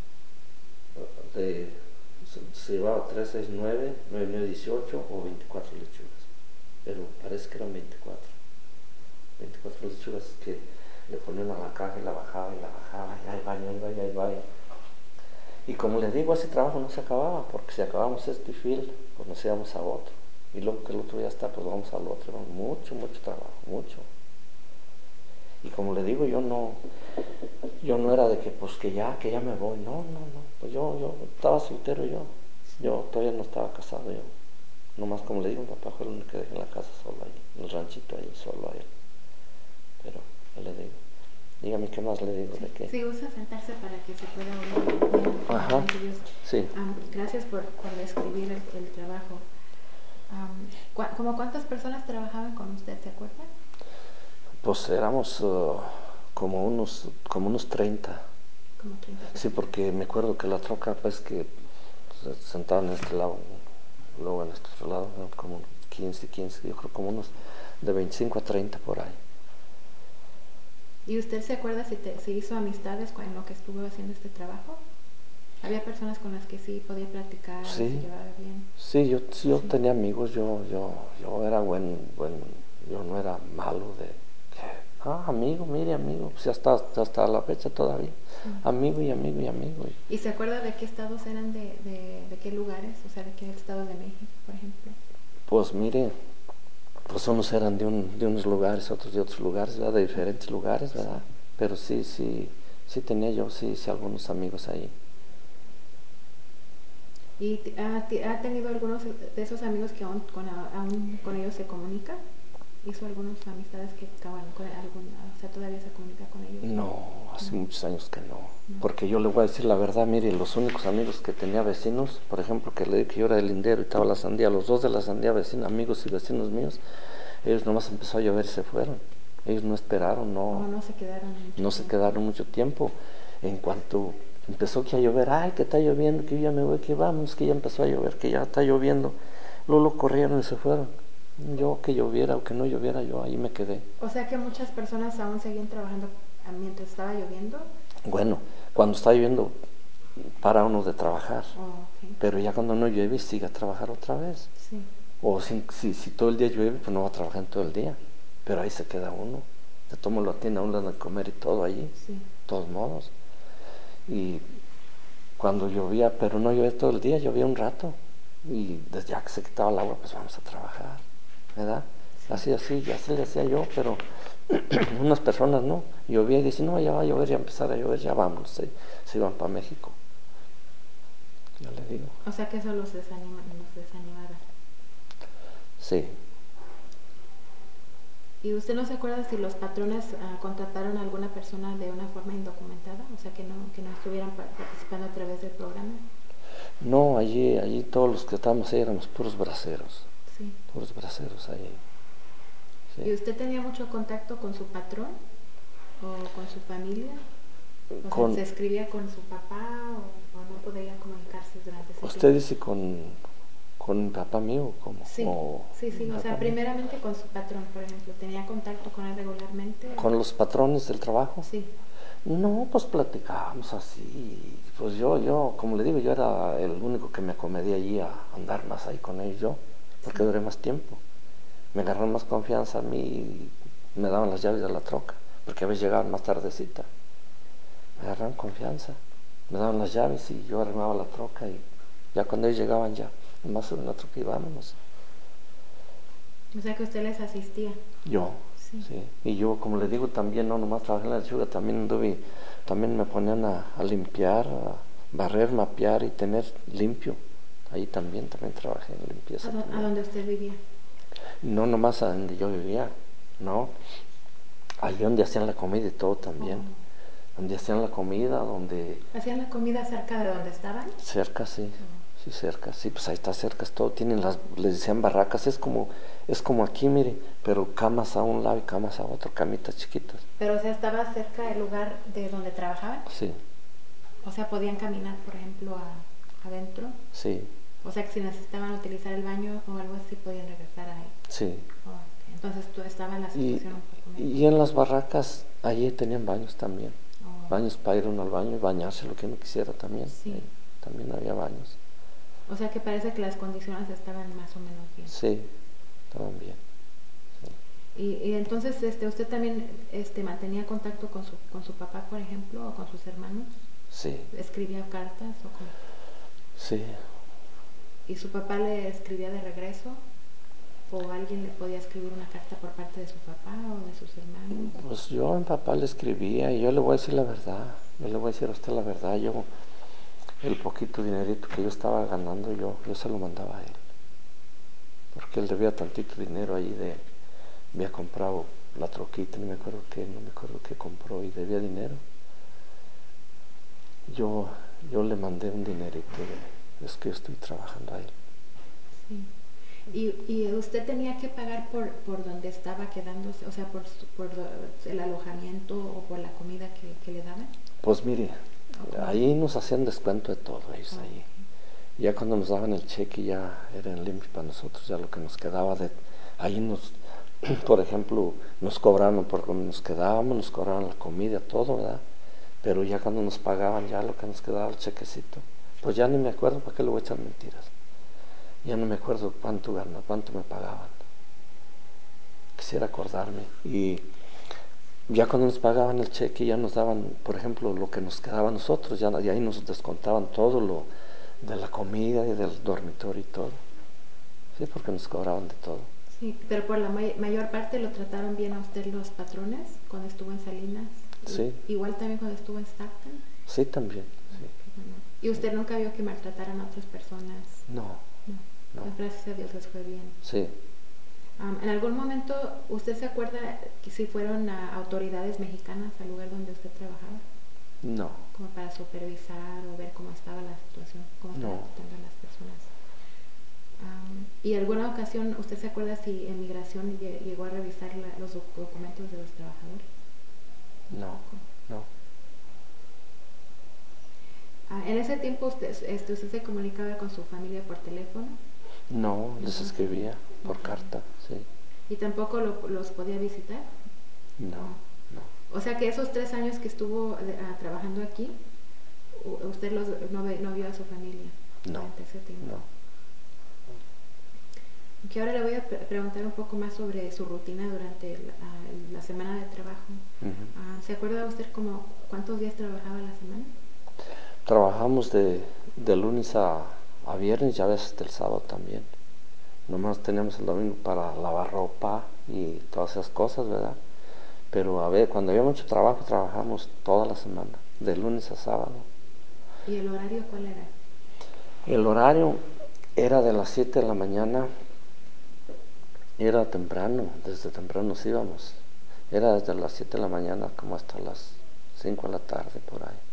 3, 6, 9, 9, 18 o 24 lechugas, pero parece que eran 24 lechugas que le ponían a la caja y la bajaba, y ahí va. Y como les digo, ese trabajo no se acababa, porque si acabamos este fil, pues nos íbamos a otro, y luego que el otro ya está, pues vamos al otro. Era mucho trabajo, mucho. Y como le digo, yo no era de que pues que ya me voy, no, pues yo estaba soltero, yo todavía no estaba casado yo. Nomás como le digo, mi papá fue el único que dejé en la casa solo ahí, en el ranchito ahí, solo a él. Pero, ¿qué le digo? Dígame qué más le digo, sí, de qué. sí, usa sentarse para que se pueda oír bien. Ajá, sí. Gracias por describir el trabajo. ¿Cómo cuántas personas trabajaban con usted, se acuerda? Pues éramos como unos 30. Como 30 Sí, personas. porque me acuerdo que la troca, pues que se sentaban en este lado, luego en este otro lado, ¿no? Como 15, yo creo como unos de 25 a 30 por ahí. ¿Y usted se acuerda si hizo amistades en lo que estuvo haciendo este trabajo? ¿Había personas con las que sí podía platicar, se Sí, llevaba bien? sí, yo Sí. tenía amigos, yo era yo no era malo de que, amigo, mire, amigo, pues hasta la fecha todavía, Sí. amigo y amigo y amigo. ¿Y se acuerda de qué estados eran, de qué lugares? O sea, de qué estados de México, por ejemplo. Pues mire, pues unos eran de unos lugares, otros de otros lugares, ¿verdad? De diferentes lugares, ¿verdad? Pero sí tenía yo, sí, algunos amigos ahí. ¿Y ha tenido algunos de esos amigos que aún con ellos se comunica? ¿Hizo algunas amistades que acaban con o sea, todavía se comunica con ellos? No, hace No. muchos años que no. No. Porque yo le voy a decir la verdad, mire, los únicos amigos que tenía vecinos, por ejemplo, que le dije que yo era del lindero y estaba la sandía, los dos de la sandía vecinos, amigos y vecinos míos, ellos nomás empezó a llover y se fueron. Ellos no esperaron, No se quedaron mucho no se tiempo. quedaron mucho tiempo. En cuanto empezó que a llover, ay, que está lloviendo, que yo ya me voy, que vamos, que ya empezó a llover, que ya está lloviendo. Luego corrieron y se fueron. Yo que lloviera o que no lloviera, yo ahí me quedé. O sea que muchas personas aún seguían trabajando mientras estaba lloviendo. Bueno, cuando está lloviendo, para uno de trabajar. Oh, okay. Pero ya cuando no llueve, sigue a trabajar otra vez. Sí. O si todo el día llueve, pues no va a trabajar en todo el día. Pero ahí se queda uno. De todo modo lo tiene a uno de comer y todo allí. Sí. De todos modos. Y cuando llovía, pero no llovía todo el día, llovía un rato. Y desde ya que se quitaba el agua, pues vamos a trabajar. ¿Verdad? Sí. Así, ya se le hacía yo, pero unas personas no. Llovía y decían, no, ya va a llover, ya empezar a llover, ya vamos. Se iban para México. Ya le digo. O sea que eso los desanimaba. Sí. ¿Y usted no se acuerda si los patrones contrataron a alguna persona de una forma indocumentada? O sea, que no estuvieran participando a través del programa. No, allí todos los que estábamos ahí éramos puros braceros. Sí. Puros braceros ahí. Sí. ¿Y usted tenía mucho contacto con su patrón o con su familia? O sea, ¿se escribía con su papá o no podía comunicarse durante ese ¿Usted tiempo? dice con mi papá mío? ¿Cómo? Sí, sí. O sea, primeramente con su patrón, por ejemplo. ¿Tenía contacto con él regularmente? ¿Con los patrones del trabajo? Sí. No, pues platicábamos así. Pues yo, como le digo, yo era el único que me acomedía allí a andar más ahí con ellos yo, porque Sí. duré más tiempo. Me agarraron más confianza a mí y me daban las llaves de la troca, porque a veces llegaban más tardecita. Me agarraron confianza, me daban las llaves y yo armaba la troca y ya cuando ellos llegaban ya, nomás subían la troca y vámonos. O sea que usted les asistía. Yo, sí. Y yo, como le digo, también no nomás trabajé en la lechuga, también me ponían a limpiar, a barrer, mapear y tener limpio. Ahí también trabajé en limpieza. ¿A dónde usted vivía? No nomás a donde yo vivía, no. Ahí donde hacían la comida y todo también. Donde hacían la comida, donde... ¿Hacían la comida cerca de donde estaban? Cerca, sí. Sí, cerca, sí, pues ahí está cerca, es todo. Les decían barracas, es como aquí, mire, pero camas a un lado y camas a otro, camitas chiquitas. Pero, o sea, ¿estaba cerca del lugar de donde trabajaban? Sí. O sea, ¿podían caminar, por ejemplo, adentro? Sí. O sea, que si necesitaban utilizar el baño o algo así, podían regresar ahí. Sí. Okay. Entonces, tú estabas en la situación un poco mejor. Y en las barracas, allí tenían baños también. Baños para ir uno al baño y bañarse lo que uno quisiera también. Sí. Ahí también había baños. O sea que parece que las condiciones estaban más o menos bien. Sí, estaban bien. Sí. Y entonces usted también mantenía contacto con su papá, por ejemplo, o con sus hermanos. Sí. ¿Escribía cartas o cómo? Sí. ¿Y su papá le escribía de regreso? ¿O alguien le podía escribir una carta por parte de su papá o de sus hermanos? Pues yo a mi papá le escribía y yo le voy a decir la verdad. Yo le voy a decir a usted la verdad. El poquito dinerito que yo estaba ganando, yo se lo mandaba a él. porque él debía tantito dinero ahí había comprado la troquita, no me acuerdo qué compró y debía dinero. Yo le mandé un dinerito, es que yo estoy trabajando ahí. Sí. ¿Y usted tenía que pagar por donde estaba quedándose, o sea, por el alojamiento o por la comida que le daban? Pues mire, ahí nos hacían descuento de todo ellos ahí. Ya cuando nos daban el cheque ya era en limpio para nosotros, ya lo que nos quedaba ahí por ejemplo, nos cobraban por donde nos quedábamos, nos cobraban la comida, todo, ¿verdad? Pero ya cuando nos pagaban ya lo que nos quedaba el chequecito, pues ya ni me acuerdo, ¿para qué le voy a echar mentiras? Ya no me acuerdo cuánto me pagaban. Quisiera acordarme. Y ya cuando nos pagaban el cheque ya nos daban, por ejemplo, lo que nos quedaba a nosotros, y ahí nos descontaban todo lo de la comida y del dormitorio y todo. Sí, porque nos cobraban de todo. Sí, pero por la mayor parte lo trataron bien a usted los patrones cuando estuvo en Salinas. Sí. Igual también cuando estuvo en Stockton. Sí, también. Sí. Bueno. ¿Y usted nunca vio que maltrataran a otras personas? No. Pues gracias a Dios les fue bien. Sí. ¿En algún momento usted se acuerda que si fueron autoridades mexicanas al lugar donde usted trabajaba? No. Como para supervisar o ver cómo estaba la situación, cómo estaban tratando a las personas. ¿Y alguna ocasión usted se acuerda si en migración llegó a revisar los documentos de los trabajadores? No. ¿En ese tiempo usted se comunicaba con su familia por teléfono? No, les escribía por carta, sí. ¿Y tampoco los podía visitar? No. O sea que esos 3 años que estuvo trabajando aquí, usted no vio a su familia durante ese tiempo. No. Que ahora le voy a preguntar un poco más sobre su rutina durante la semana de trabajo. ¿Se acuerda usted cuántos días trabajaba la semana? Trabajamos de lunes a viernes y a veces del sábado también. Nomás teníamos el domingo para lavar ropa y todas esas cosas, ¿verdad? Pero a ver, cuando había mucho trabajo trabajamos toda la semana, de lunes a sábado. ¿Y el horario cuál era? El horario era de las 7 de la mañana, era temprano, desde temprano nos íbamos. Era desde las 7 de la mañana como hasta las 5 de la tarde, por ahí.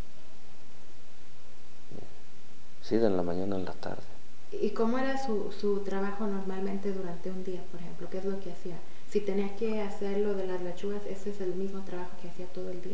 Sí, de la mañana a la tarde. ¿Y cómo era su trabajo normalmente durante un día, por ejemplo? ¿Qué es lo que hacía? Si tenía que hacer lo de las lechugas, ¿ese es el mismo trabajo que hacía todo el día?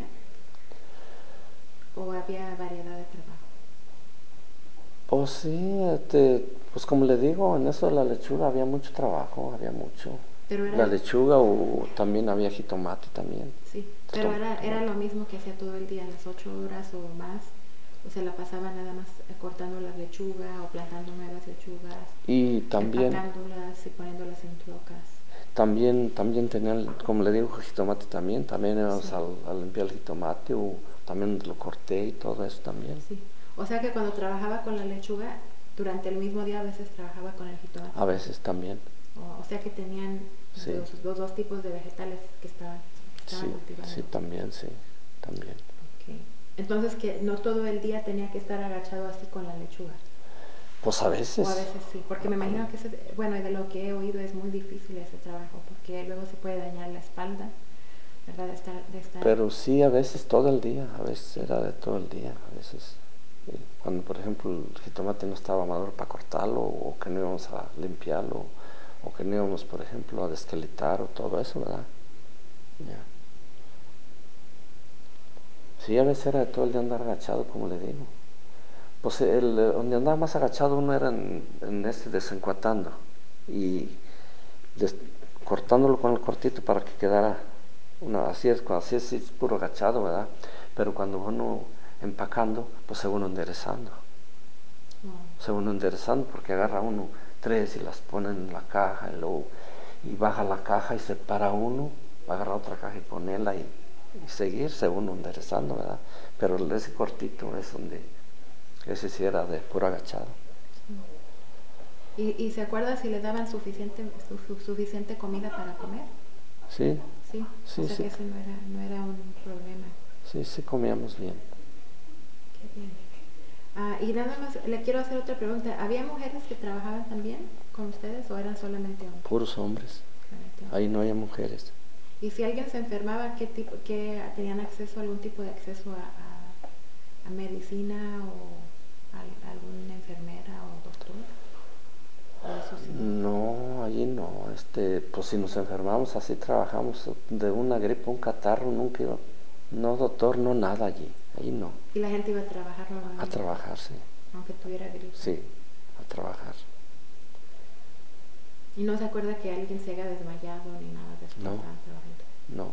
¿O había variedad de trabajo? Pues sí, pues como le digo, en eso de la lechuga había mucho trabajo, había mucho. Pero la lechuga o también había jitomate también. Sí, pero era lo mismo que hacía todo el día, las 8 horas o más. O se la pasaba nada más cortando la lechuga o plantando nuevas lechugas. Y también empacándolas y poniéndolas en trocas. También tenían, como le digo, jitomate también íbamos a limpiar el jitomate o también lo corté y todo eso también. Sí, o sea que cuando trabajaba con la lechuga, durante el mismo día a veces trabajaba con el jitomate. A veces también. O sea que tenían los dos tipos de vegetales que estaban cultivando. Sí, también. Okay. Entonces que no todo el día tenía que estar agachado así con la lechuga. Pues a veces. O a veces sí, porque me imagino que de lo que he oído es muy difícil ese trabajo, porque luego se puede dañar la espalda, ¿verdad? De estar. Pero sí, a veces todo el día, a veces era de todo el día, a veces. Cuando, por ejemplo, el jitomate no estaba maduro para cortarlo, o que no íbamos a limpiarlo, o que no íbamos, por ejemplo, a desqueletar, o todo eso, ¿verdad? Ya. Sí, a veces era de todo el día andar agachado, como le digo. Pues donde andaba más agachado uno era en desencuatando y cortándolo con el cortito para que quedara así es puro agachado, ¿verdad? Pero cuando uno empacando, pues se uno enderezando. Se uno enderezando porque agarra uno 3 y las pone en la caja y baja la caja y se para uno, va a agarrar otra caja y ponerla y seguirse uno enderezando, ¿verdad? Pero ese cortito es donde ese sí era de puro agachado. ¿Y se acuerda si le daban suficiente comida para comer? Sí. O sea que eso no era un problema. Sí, comíamos bien. Qué bien. Y nada más, le quiero hacer otra pregunta. ¿Había mujeres que trabajaban también con ustedes o eran solamente hombres? Puros hombres. Ahí no había mujeres. Y si alguien se enfermaba, ¿qué tenían acceso, algún tipo de acceso a medicina o a alguna enfermera o doctor? ¿O eso sí? No, allí no. Pues si nos enfermamos así trabajamos de una gripe, un catarro, nunca iba. No doctor, no nada allí. Allí no. Y la gente iba a trabajar normalmente. A trabajar, sí. Aunque tuviera gripe. Sí, a trabajar. ¿Y no se acuerda que alguien se haya desmayado ni nada de eso? No. No.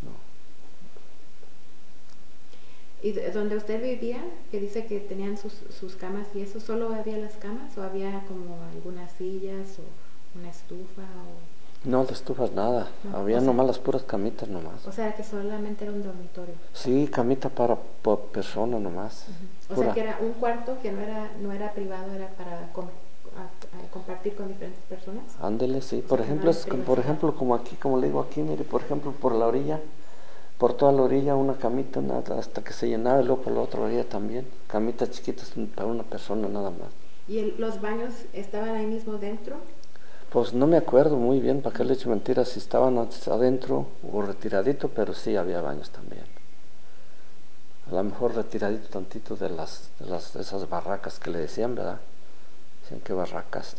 ¿Y donde usted vivía, que dice que tenían sus camas y eso, solo había las camas o había como algunas sillas o una estufa o...? No, de estufas nada. No, Había nomás las puras camitas nomás. O sea que solamente era un dormitorio. Sí, camita para persona nomás. O sea que era un cuarto que no era privado, era para compartir con diferentes personas. Ándele, sí. Por ejemplo, como aquí, como le digo aquí, mire, por ejemplo, por la orilla, por toda la orilla una camita hasta que se llenaba, y luego por la otra orilla también. Camitas chiquitas para una persona nada más. ¿Y los baños estaban ahí mismo dentro? Pues no me acuerdo muy bien, para qué le echo mentiras, si estaban adentro o retiradito, pero sí había baños también. A lo mejor retiradito tantito de esas barracas que le decían, ¿verdad? Decían que barracas.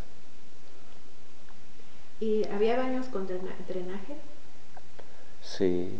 ¿Y había baños con drenaje? Sí.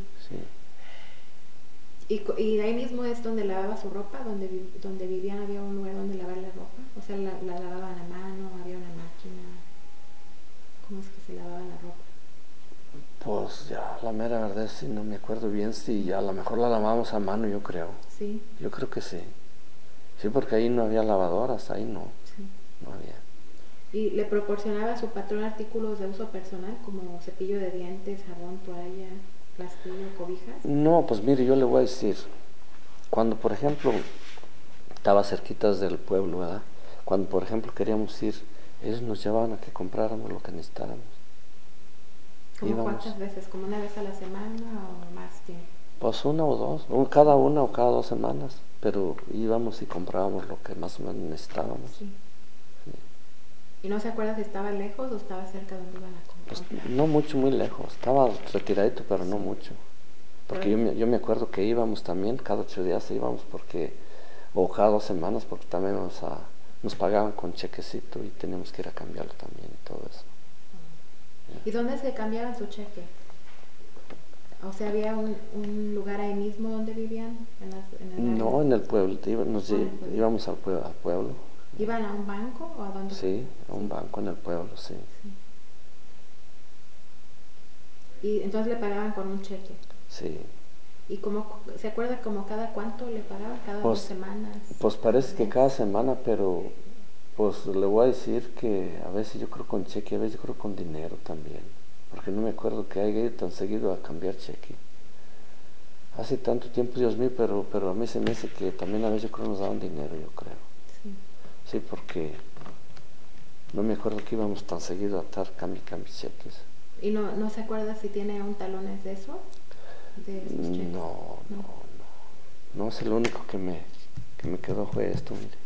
¿Y ahí mismo es donde lavaba su ropa? ¿Donde vivían había un lugar donde lavar la ropa? O sea, la lavaban a mano, había una máquina. ¿Cómo es que se lavaba la ropa? Pues ya, la mera verdad sí, no me acuerdo bien si a lo mejor la lavábamos a mano, yo creo. Sí. Yo creo que sí. Sí, porque ahí no había lavadoras, ahí no. Sí. No había. ¿Y le proporcionaba a su patrón artículos de uso personal como cepillo de dientes, jabón, toalla, rastrillo, cobijas? No, pues mire, yo le voy a decir, cuando por ejemplo estaba cerquitas del pueblo, ¿verdad? Cuando por ejemplo queríamos ir, ellos nos llevaban a que compráramos lo que necesitáramos. ¿Cómo cuántas veces? ¿Como una vez a la semana o más tiempo? Pues una o dos, cada una o cada 2 semanas, pero íbamos y comprábamos lo que más o menos necesitábamos. Sí. ¿Y no se acuerda si estaba lejos o estaba cerca donde iban a comprar? Pues no mucho, muy lejos, estaba retiradito, pero no mucho. Porque yo me acuerdo que íbamos también, cada 8 días íbamos o cada 2 semanas, porque también nos pagaban con chequecito y teníamos que ir a cambiarlo también y todo eso. ¿Y dónde se cambiaban su cheque? O sea, ¿había un lugar ahí mismo donde vivían? No, en el pueblo, íbamos al pueblo. ¿Iban a un banco o a dónde? Sí, a un banco en el pueblo, sí. Y entonces le pagaban con un cheque. Sí. ¿Y se acuerda como cada cuánto le pagaban? ¿Cada 2 semanas? Pues parece que cada semana, pero pues le voy a decir que a veces yo creo con cheque, a veces yo creo con dinero también, porque no me acuerdo que haya ido tan seguido a cambiar cheque. Hace tanto tiempo, Dios mío, pero a mí se me hace que también a veces yo creo nos daban dinero, yo creo. Sí, porque no me acuerdo que íbamos tan seguido a estar cambiando cheques. ¿Y no se acuerda si tiene aún talones de eso? ¿De esos cheques? No, es lo único que me quedó fue esto, mire.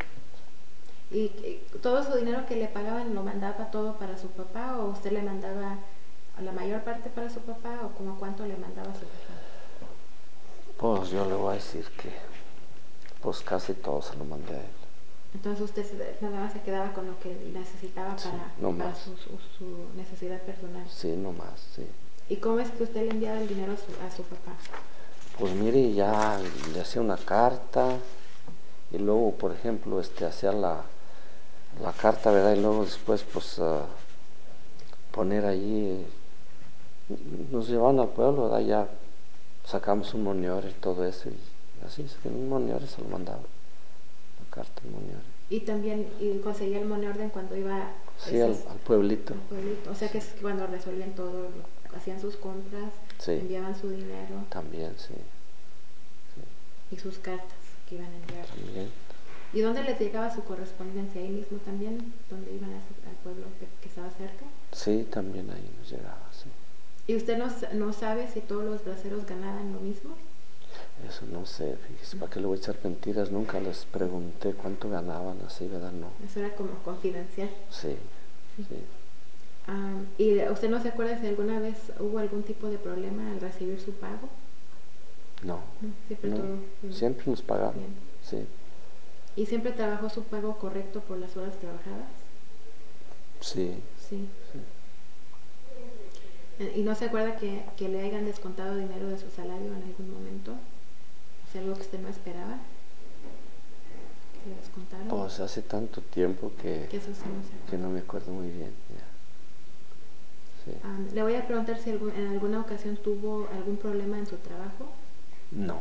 ¿Y todo su dinero que le pagaban lo mandaba todo para su papá o usted le mandaba la mayor parte para su papá o como cuánto le mandaba a su papá? Pues yo le voy a decir que pues casi todo se lo mandé a él. Entonces usted nada más se quedaba con lo que necesitaba para su necesidad personal. Sí, no más, sí. ¿Y cómo es que usted le enviaba el dinero a su papá? Pues mire, ya le hacía una carta y luego, por ejemplo, hacía la carta, ¿verdad? Y luego después, pues, poner allí, nos llevaban al pueblo, ¿verdad? Ya sacamos un moniore y todo eso y así, es que un moniore se lo mandaba. Carta, el moniore. ¿Y también conseguía el money orden cuando iba al pueblito? Al pueblito. O sea que es cuando resolvían todo, hacían sus compras, enviaban su dinero. También, sí. Y sus cartas que iban a enviar. También. ¿Y dónde les llegaba su correspondencia? ¿Ahí mismo también? ¿Dónde iban al pueblo que estaba cerca? Sí, también ahí nos llegaba, sí. ¿Y usted no sabe si todos los braceros ganaban lo mismo? Eso no sé, fíjese, ¿para qué le voy a echar mentiras? Nunca les pregunté cuánto ganaban así, ¿verdad? No. Eso era como confidencial. Sí, sí. ¿Y usted no se acuerda si alguna vez hubo algún tipo de problema al recibir su pago? No, Siempre no. todo bien. Siempre nos pagaban, Bien. sí. ¿Y siempre trabajó su pago correcto por las horas trabajadas? Sí. Sí. ¿Y no se acuerda que le hayan descontado dinero de su salario en algún momento? ¿Es algo que usted no esperaba? ¿Que le descontaron? Pues hace tanto tiempo que eso sí no se acuerda. Que no me acuerdo muy bien. Ya. Sí. Le voy a preguntar si en alguna ocasión tuvo algún problema en su trabajo. No.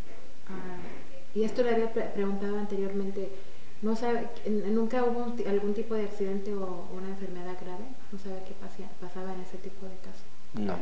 Y esto le había preguntado anteriormente. ¿No sabe, nunca hubo algún tipo de accidente o una enfermedad grave? ¿No sabe qué pasaba en ese tipo de casos? No.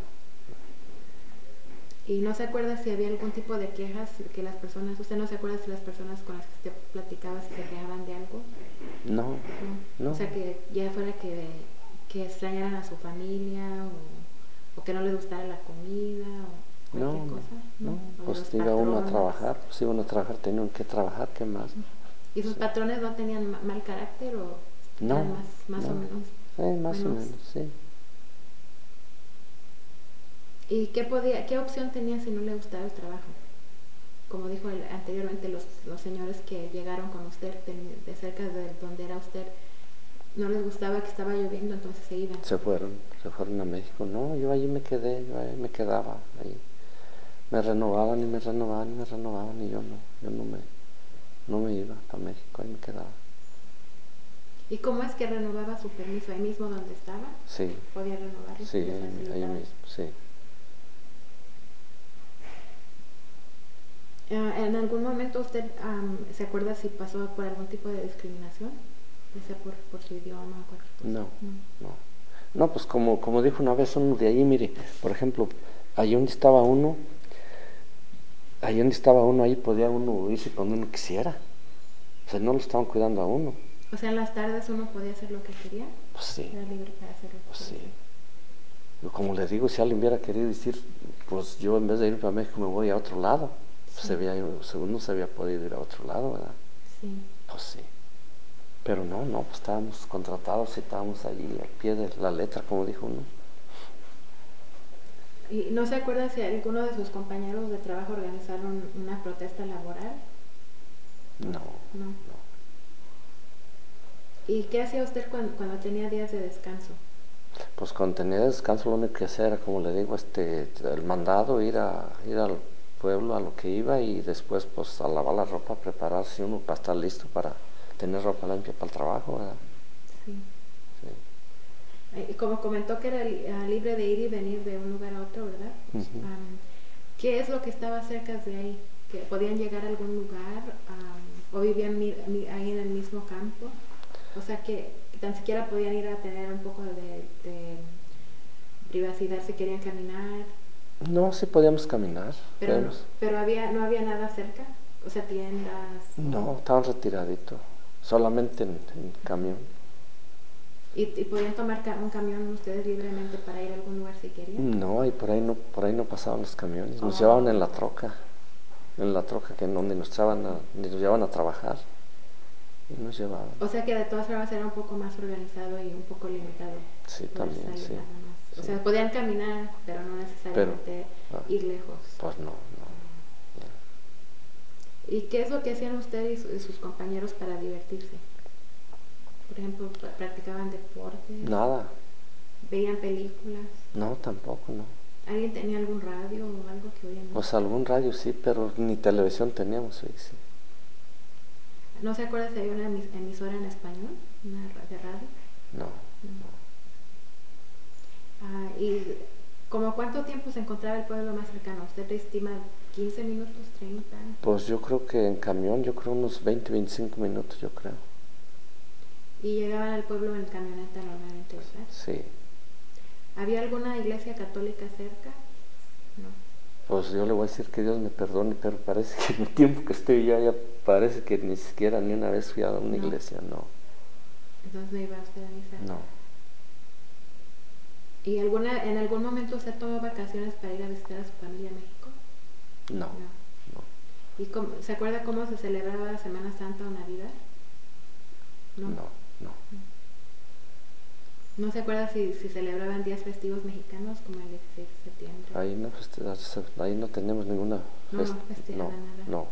¿Y no se acuerda si había algún tipo de quejas que las personas, usted no se acuerda si las personas con las que usted platicaba si se quejaban de algo? No. O sea, que ya fuera que extrañaran a su familia o que no les gustara la comida o cualquier cosa. No. Pues iba uno a trabajar, tenían que trabajar, ¿qué más? ¿Y sus patrones no tenían mal carácter o no, más o menos? Sí, más o menos, sí. ¿Y qué opción tenía si no le gustaba el trabajo? Como dijo anteriormente, los señores que llegaron con usted de cerca de donde era usted, no les gustaba que estaba lloviendo, entonces se iban. Se fueron a México. No, yo allí me quedé, me quedaba ahí. Me renovaban y yo no me iba para México, ahí me quedaba. ¿Y cómo es que renovaba su permiso? ¿Ahí mismo donde estaba? Sí. ¿Podía renovarlo? Sí, ahí mismo, sí. ¿En algún momento usted se acuerda si pasó por algún tipo de discriminación? Ya sea por su idioma o cualquier cosa. No, pues como dijo una vez uno de ahí, mire, por ejemplo, ahí donde estaba uno, ahí podía uno irse cuando uno quisiera. O sea, no lo estaban cuidando a uno. O sea, en las tardes uno podía hacer lo que quería. Pues sí. Era libre para hacer lo que quería. Sí. Como le digo, si alguien hubiera querido decir, pues yo en vez de ir para México me voy a otro lado. Sí. Uno se había podido ir a otro lado, ¿verdad? Sí. Pues sí. Pero no, pues estábamos contratados y estábamos allí al pie de la letra, como dijo uno. ¿Y no se acuerda si alguno de sus compañeros de trabajo organizaron una protesta laboral? No. ¿Y qué hacía usted cuando tenía días de descanso? Pues cuando tenía descanso lo único que hacía era, como le digo, el mandado, ir al pueblo a lo que iba y después pues a lavar la ropa, prepararse uno para estar listo para tener ropa limpia para el trabajo, ¿verdad? Sí. Y como comentó que era libre de ir y venir de un lugar a otro, ¿verdad? Uh-huh. ¿Qué es lo que estaba cerca de ahí? ¿Que podían llegar a algún lugar o vivían ahí en el mismo campo? O sea, que tan siquiera podían ir a tener un poco de privacidad si querían caminar. No, sí podíamos caminar. Pero no había nada cerca, o sea, tiendas. No, estaban retiraditos, solamente en camión. ¿Y podían tomar un camión ustedes libremente para ir a algún lugar si querían? No, y por ahí no pasaban los camiones, nos llevaban en la troca que en donde nos llevaban a trabajar y nos llevaban. O sea que de todas formas era un poco más organizado y un poco limitado. Sí, también, sí. O sea, podían caminar, pero no necesariamente ir lejos. Pues no. ¿Y qué es lo que hacían ustedes y sus compañeros para divertirse? Por ejemplo, ¿practicaban deportes? Nada. ¿Veían películas? No, tampoco, no. ¿Alguien tenía algún radio o algo que oían? Pues algún radio sí, pero ni televisión teníamos, sí. ¿No se acuerda si había una emisora en español? ¿Una de radio? No. ¿Y como cuánto tiempo se encontraba el pueblo más cercano? ¿Usted estima 15 minutos, 30? Pues yo creo que en camión, unos 20, 25 minutos, yo creo. ¿Y llegaban al pueblo en camioneta normalmente, verdad? Sí. ¿Había alguna iglesia católica cerca? No. Pues yo le voy a decir que Dios me perdone, pero parece que en el tiempo que estoy ya parece que ni siquiera ni una vez fui a una iglesia, no. Entonces no iba usted a misa. No. ¿Y en algún momento usted tomó vacaciones para ir a visitar a su familia a México? No, no. ¿Y se acuerda cómo se celebraba Semana Santa o Navidad? No. ¿No se acuerda si celebraban días festivos mexicanos como el 16 de septiembre? Ahí no tenemos ninguna festividad, nada. No.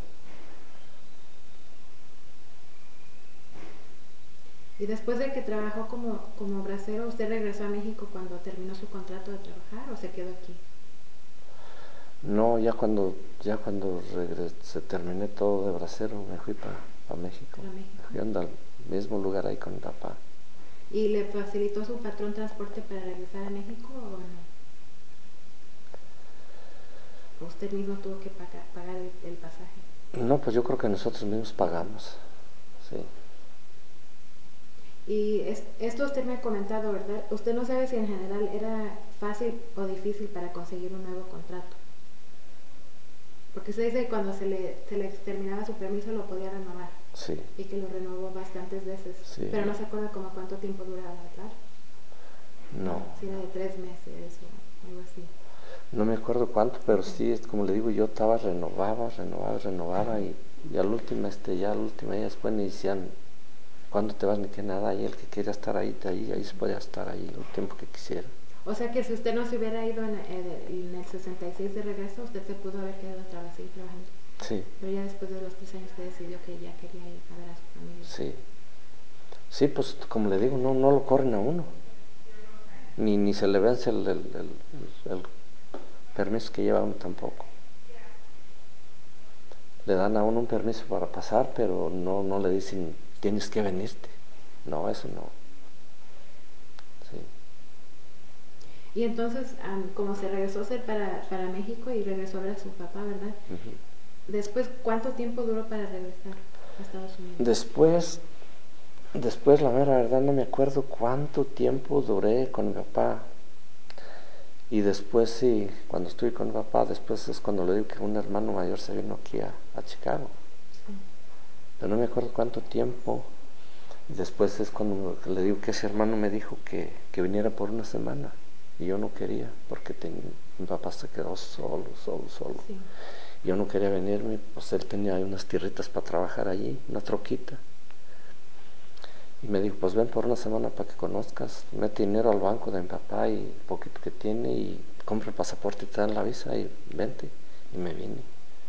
Y después de que trabajó como bracero, ¿usted regresó a México cuando terminó su contrato de trabajar o se quedó aquí? No, ya cuando se terminé todo de bracero, me fui para México. ¿Para México? Me fui al mismo lugar ahí con mi papá. ¿Y le facilitó su patrón transporte para regresar a México o no? ¿O usted mismo tuvo que pagar el pasaje? No, pues yo creo que nosotros mismos pagamos, sí. Y esto usted me ha comentado, ¿verdad? Usted no sabe si en general era fácil o difícil para conseguir un nuevo contrato. Porque usted dice que cuando se le terminaba su permiso lo podía renovar. Sí. Y que lo renovó bastantes veces. Sí. Pero no se acuerda como cuánto tiempo duraba, ¿verdad? No. Si era de 3 meses o algo así. No me acuerdo cuánto, pero sí, como le digo, yo estaba renovaba y al último, ya después me decían, ¿cuándo te vas? Ni que nada, y el que quería estar ahí se podía estar ahí el tiempo que quisiera. O sea que si usted no se hubiera ido en el 66 de regreso, usted se pudo haber quedado a seguir trabajando. Sí. Pero ya después de los 3 años usted decidió que ya quería ir a ver a su familia. Sí. Sí, pues como le digo, no lo corren a uno. Ni se le vence el permiso que lleva uno tampoco. Le dan a uno un permiso para pasar, pero no le dicen tienes que venirte. No, eso no. Sí. Y entonces, como se regresó a ser para México y regresó a ver a su papá, ¿verdad? Uh-huh. Después, ¿cuánto tiempo duró para regresar a Estados Después, Unidos? la mera verdad no me acuerdo cuánto tiempo duré con mi papá. Y después sí, cuando estuve con mi papá, después es cuando le digo que un hermano mayor se vino aquí a Chicago. Sí. Pero no me acuerdo cuánto tiempo. Y después es cuando le digo que ese hermano me dijo que viniera por una semana. Y yo no quería, porque mi papá se quedó solo. Sí. Yo no quería venirme, pues él tenía unas tierritas para trabajar allí, una troquita. Y me dijo, pues ven por una semana para que conozcas, mete dinero al banco de mi papá y poquito que tiene y compra el pasaporte y te dan la visa y vente. Y me vine.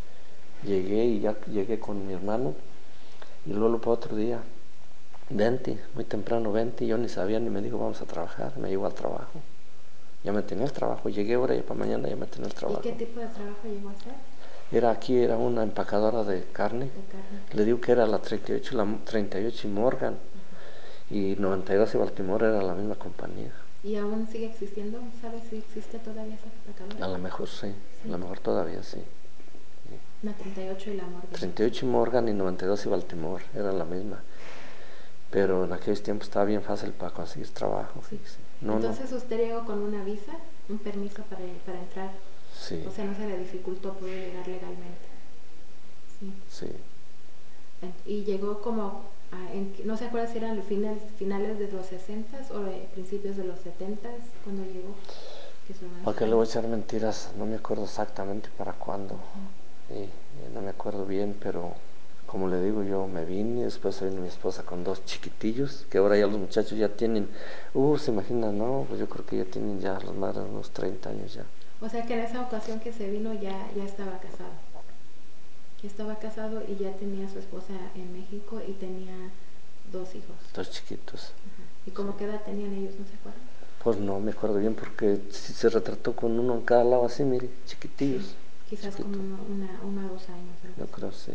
Llegué con mi hermano y luego para otro día, vente, muy temprano vente, y yo ni sabía ni me dijo vamos a trabajar, me llevó al trabajo. Ya me tenía el trabajo, llegué ahora y para mañana ya me tenía el trabajo. ¿Y qué tipo de trabajo llegó a hacer? Era una empacadora de carne. Le digo que era la 38 y Morgan. Y 92 y Baltimore era la misma compañía. ¿Y aún sigue existiendo? ¿Sabe si existe todavía esa empacadora? A lo mejor sí, a lo mejor todavía sí. La 38 y la Morgan. 38 y Morgan y 92 y Baltimore, era la misma. Pero en aquellos tiempos estaba bien fácil para conseguir trabajo. Sí. Entonces usted llegó con una visa, un permiso para entrar. Sí. O sea, no se le dificultó poder llegar legalmente. Sí. Sí. Y llegó como, no se acuerda si eran finales de los 60s o principios de los 70s cuando llegó. Porque le voy a echar mentiras, no me acuerdo exactamente para cuándo. Uh-huh. Sí, no me acuerdo bien, pero como le digo, yo me vine, después vino mi esposa con 2 chiquitillos, que ahora ya los muchachos ya tienen, se imaginan, no, pues yo creo que ya tienen ya los madres unos 30 años ya. O sea que en esa ocasión que se vino ya estaba casado. Estaba casado y ya tenía a su esposa en México y tenía 2 hijos. 2 chiquitos. Uh-huh. ¿Y cómo qué edad tenían ellos, no se acuerdan? Pues no me acuerdo bien porque si se retrató con uno en cada lado así, mire, chiquitillos. Sí, quizás chiquito. como 1 o 2 años. Yo creo, sí.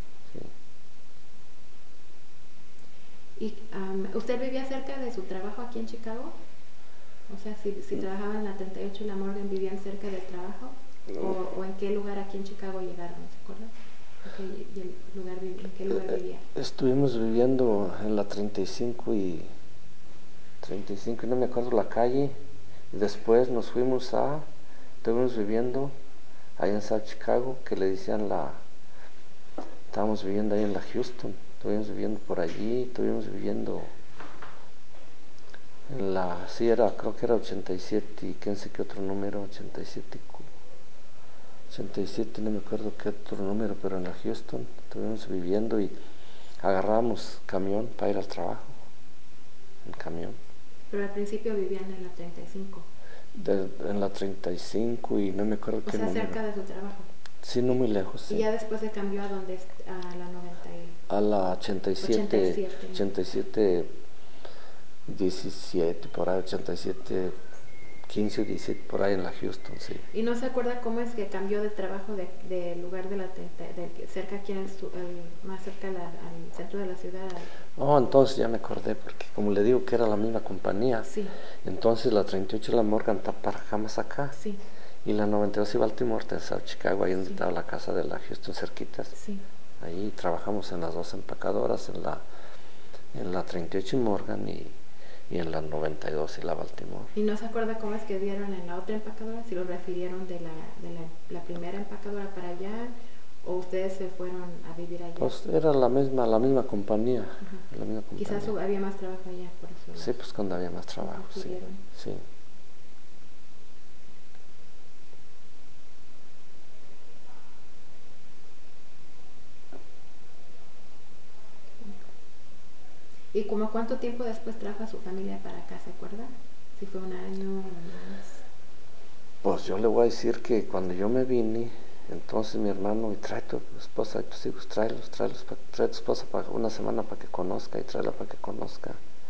¿Y usted vivía cerca de su trabajo aquí en Chicago? O sea, si trabajaba en la 38 y la Morgan, ¿vivían cerca del trabajo? No. ¿O en qué lugar aquí en Chicago llegaron? ¿Se acuerdan? ¿En qué lugar vivía? Estuvimos viviendo en la 35 y no me acuerdo la calle. Y después nos estuvimos viviendo allá en South Chicago, que le decían estábamos viviendo ahí en la Houston, estuvimos viviendo por allí, estuvimos viviendo en creo que era 87 y quién sé qué otro número, 87 87, no me acuerdo qué otro número, pero en la Houston estuvimos viviendo y agarramos camión para ir al trabajo, en camión. Pero al principio vivían en la 35. En la 35 y no me acuerdo qué número. Cerca de su trabajo. Sí, no muy lejos. Sí. Y ya después se cambió a donde, a la 90 a la 87, 87, 17, por ahí, 87, 15 o 17, por ahí en la Houston, sí. ¿Y no se acuerda cómo es que cambió de trabajo de lugar de la cerca aquí, más cerca al centro de la ciudad? Oh, entonces ya me acordé, porque como le digo que era la misma compañía, sí. Entonces la 38 la Morgan está para jamás acá. Sí. Y la 92 y Baltimore está en Chicago, ahí donde estaba la casa de la Houston cerquitas. Sí. Ahí trabajamos en las dos empacadoras, en la 38 y Morgan y en la 92 y la Baltimore. ¿Y no se acuerda cómo es que dieron en la otra empacadora? Si lo refirieron de la primera empacadora para allá, o ustedes se fueron a vivir allá. Pues era la misma compañía. La misma compañía. Quizás había más trabajo allá, por eso. Sí, pues cuando había más trabajo, sí. Sí. ¿Y como cuánto tiempo después trajo a su familia para acá, se acuerda? Si fue un año o más. Pues yo le voy a decir que cuando yo me vine, entonces mi hermano, y trae tu esposa y tus hijos, trae tu esposa para una semana para que conozca y tráela para que conozca.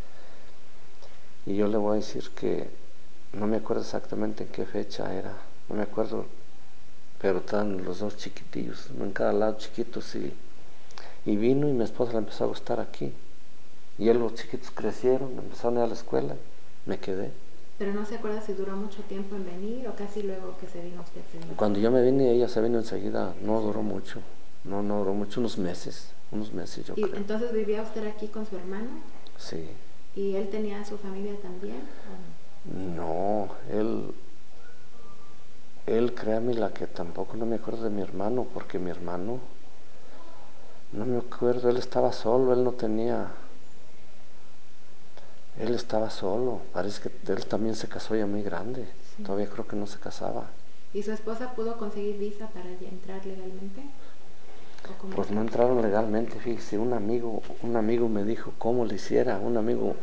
Y yo le voy a decir que no me acuerdo exactamente en qué fecha era, no me acuerdo, pero estaban los dos chiquitillos, uno en cada lado chiquitos, y vino y mi esposa le empezó a gustar aquí. Y los chiquitos crecieron, empezaron a ir a la escuela, me quedé. Pero no se acuerda si duró mucho tiempo en venir o casi luego que se vino usted. Cuando yo me vine, ella se vino enseguida, no duró mucho, no duró mucho, unos meses yo creo. ¿Y entonces vivía usted aquí con su hermano? Sí. ¿Y él tenía su familia también? No, él créame la que tampoco no me acuerdo de mi hermano, porque mi hermano, no me acuerdo, él estaba solo, él estaba solo, parece que él también se casó ya muy grande, sí. Todavía creo que no se casaba. ¿Y su esposa pudo conseguir visa para entrar legalmente? Pues no entraron legalmente, fíjese, un amigo me dijo cómo le hiciera, un amigo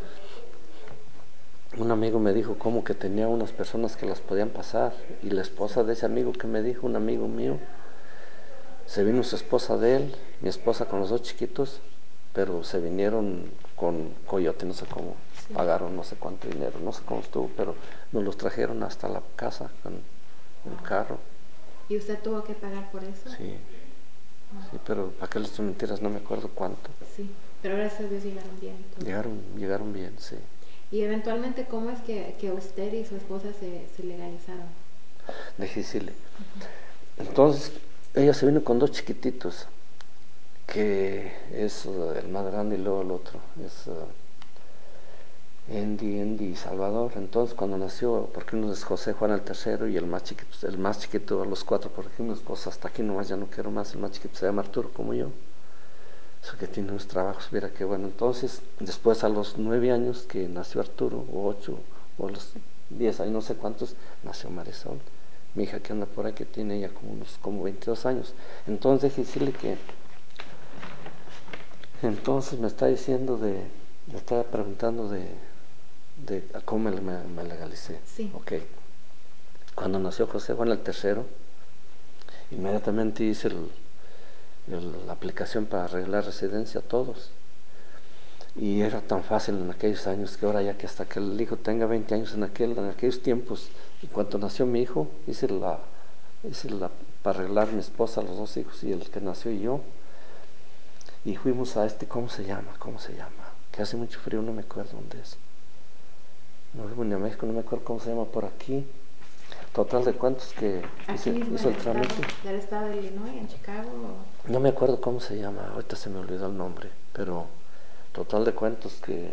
me dijo cómo que tenía unas personas que las podían pasar, y la esposa de ese amigo que me dijo, un amigo mío, se vino su esposa de él, mi esposa con los dos chiquitos, pero se vinieron con coyote, no sé cómo, sí. Pagaron no sé cuánto dinero, no sé cómo estuvo, pero nos los trajeron hasta la casa con el carro. ¿Y usted tuvo que pagar por eso? Sí, sí, pero para qué les estoy mentiras, no me acuerdo cuánto. Sí, pero gracias a Dios llegaron bien. Llegaron bien, sí. ¿Y eventualmente cómo es que usted y su esposa se legalizaron? Difícil. Entonces, ella se vino con dos chiquititos, que es el más grande y luego el otro, es Andy y Salvador. Entonces cuando nació, porque uno es José Juan el tercero y el más chiquito a los cuatro, por ejemplo, pues hasta aquí nomás ya no quiero más, el más chiquito se llama Arturo como yo, eso que tiene unos trabajos, mira qué bueno. Entonces después a los 9 años que nació Arturo, o 8, o a los 10 años, no sé cuántos, nació Marisol, mi hija que anda por ahí, que tiene ella como 22 años. Entonces decirle que entonces me está preguntando de cómo me legalicé. Sí. Okay. Cuando nació José Juan el tercero, inmediatamente hice la aplicación para arreglar residencia a todos. Y era tan fácil en aquellos años que ahora ya que hasta que el hijo tenga 20 años en aquellos tiempos, y cuando nació mi hijo, hice para arreglar mi esposa, los dos hijos y el que nació y yo. Y fuimos a ¿cómo se llama? Que hace mucho frío, no me acuerdo dónde es. No vivo ni a México, no me acuerdo cómo se llama por aquí. Total de cuentos que hizo el trámite. ¿Del estado de Illinois, en Chicago? No me acuerdo cómo se llama, ahorita se me olvidó el nombre, pero total de cuentos que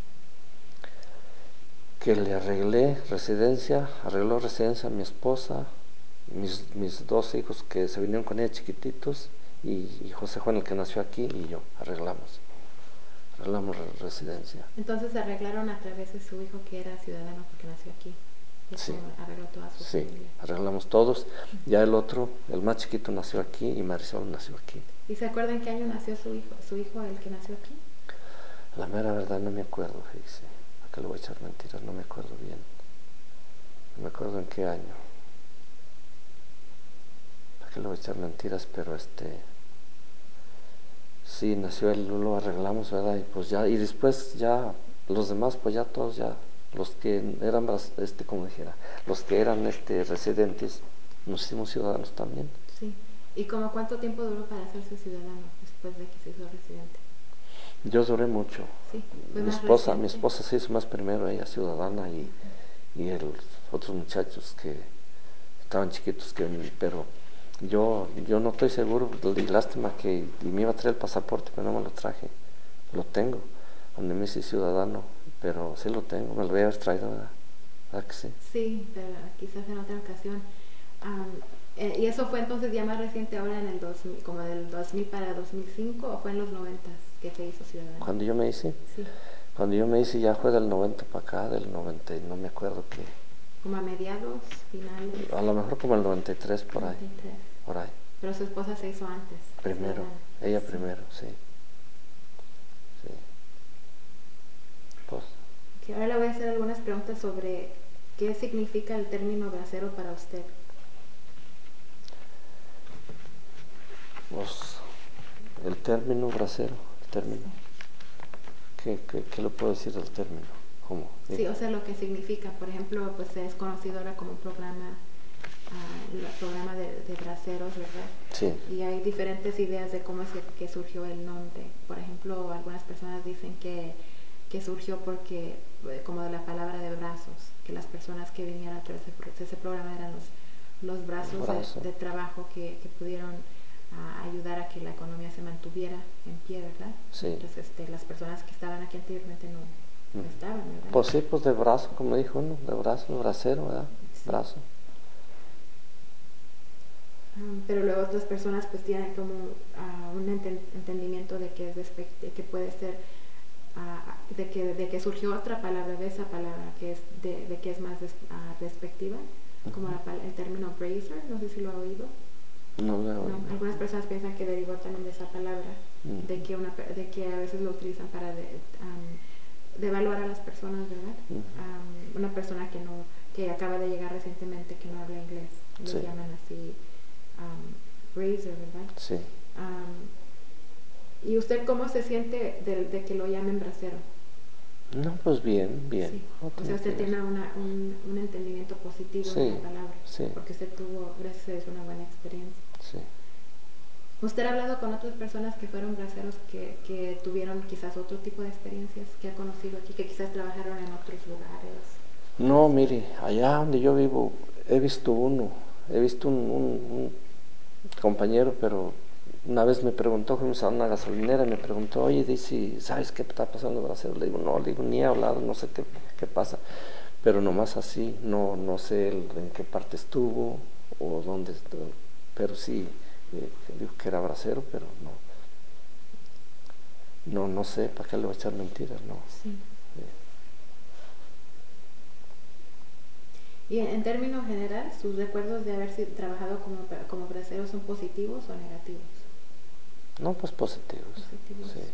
le arregló residencia a mi esposa, mis dos hijos que se vinieron con ella chiquititos, y José Juan el que nació aquí, y yo arreglamos residencia. Entonces se arreglaron a través de su hijo que era ciudadano porque nació aquí. Sí. Arregló toda su Sí, familia. arreglamos todos. Ya el otro, el más chiquito, nació aquí y Marisol nació aquí. ¿Y se acuerda en qué año nació su hijo, el que nació aquí? La mera verdad no me acuerdo, fíjese. ¿A qué le voy a echar mentiras? No me acuerdo bien. No me acuerdo en qué año. ¿A qué le voy a echar mentiras? Pero sí, nació él, lo arreglamos, ¿verdad? Y pues ya, y después ya, los demás, pues ya todos ya, los que eran, como dijera, los que eran residentes, nos hicimos ciudadanos también. Sí. ¿Y como cuánto tiempo duró para hacerse ciudadano después de que se hizo residente? Yo duré mucho. Sí, fue Mi más esposa reciente. se hizo más primero, ella ciudadana, y los otros muchachos que estaban chiquitos, pero yo no estoy seguro, y lástima que me iba a traer el pasaporte, pero no me lo traje. Lo tengo, donde me hice ciudadano, pero sí lo tengo, me lo voy a haber traído, ¿verdad que sí? Sí, pero quizás en otra ocasión. ¿Y eso fue entonces ya más reciente, ahora en el 2000, como del 2000 para 2005, o fue en los 90 que se hizo ciudadano? Cuando yo me hice, Sí. Cuando yo me hice ya fue del 90 para acá, del 90, no me acuerdo qué. Como a mediados, finales. A lo mejor como el 93 por 93. ahí. Por ahí. Pero su esposa se hizo antes. Primero, ciudadana. ella Sí. primero, sí. Sí. Pues, Que ahora le voy a hacer algunas preguntas sobre qué significa el término bracero para usted. pues el término bracero, el término. ¿Qué le puedo decir del término? ¿Cómo? Sí, o sea, lo que significa. Por ejemplo, pues es conocido ahora como un programa, el programa de braceros, ¿verdad? Sí. Y hay diferentes ideas de cómo es que surgió el nombre. Por ejemplo, algunas personas dicen que surgió porque, como de la palabra de brazos, que las personas que vinieron a través de ese programa eran los brazos de trabajo que pudieron ayudar a que la economía se mantuviera en pie, ¿verdad? Sí. Entonces, las personas que estaban aquí anteriormente no estaban, ¿verdad? Pues sí, pues de brazo, como dijo uno, de brazo, bracero, ¿verdad? Sí. Brazo. Pero luego otras personas pues tienen como un entendimiento de que que puede ser de que surgió otra palabra de esa palabra que es de que es más despectiva, como el término bracer, no sé si lo ha oído. No, Algunas personas piensan que derivó también de esa palabra, de que a veces lo utilizan para devaluar a las personas, ¿verdad? Una persona que acaba de llegar recientemente que no habla inglés, les Sí. llaman así bracer, ¿verdad? Sí. ¿Y usted cómo se siente de que lo llamen bracero? No, pues bien. Sí. O sea, usted tiene un entendimiento positivo Sí, de la palabra, sí. porque usted tuvo, gracias a Dios, una buena experiencia. Sí. ¿Usted ha hablado con otras personas que fueron braceros que tuvieron quizás otro tipo de experiencias que ha conocido aquí, que quizás trabajaron en otros lugares? No, mire, allá donde yo vivo he visto un compañero, pero una vez me preguntó, fuimos a una gasolinera y me preguntó, oye, dice, ¿sabes qué está pasando en Brasil? Le digo, no, ni he hablado, no sé qué pasa, pero nomás así, no sé en qué parte estuvo o dónde estuvo, pero sí, dijo que era bracero, pero no sé, ¿para qué le voy a echar mentiras? No. Sí. Y en términos general, ¿sus recuerdos de haber trabajado como bracero son positivos o negativos? No, pues positivos. Positivos. Sí.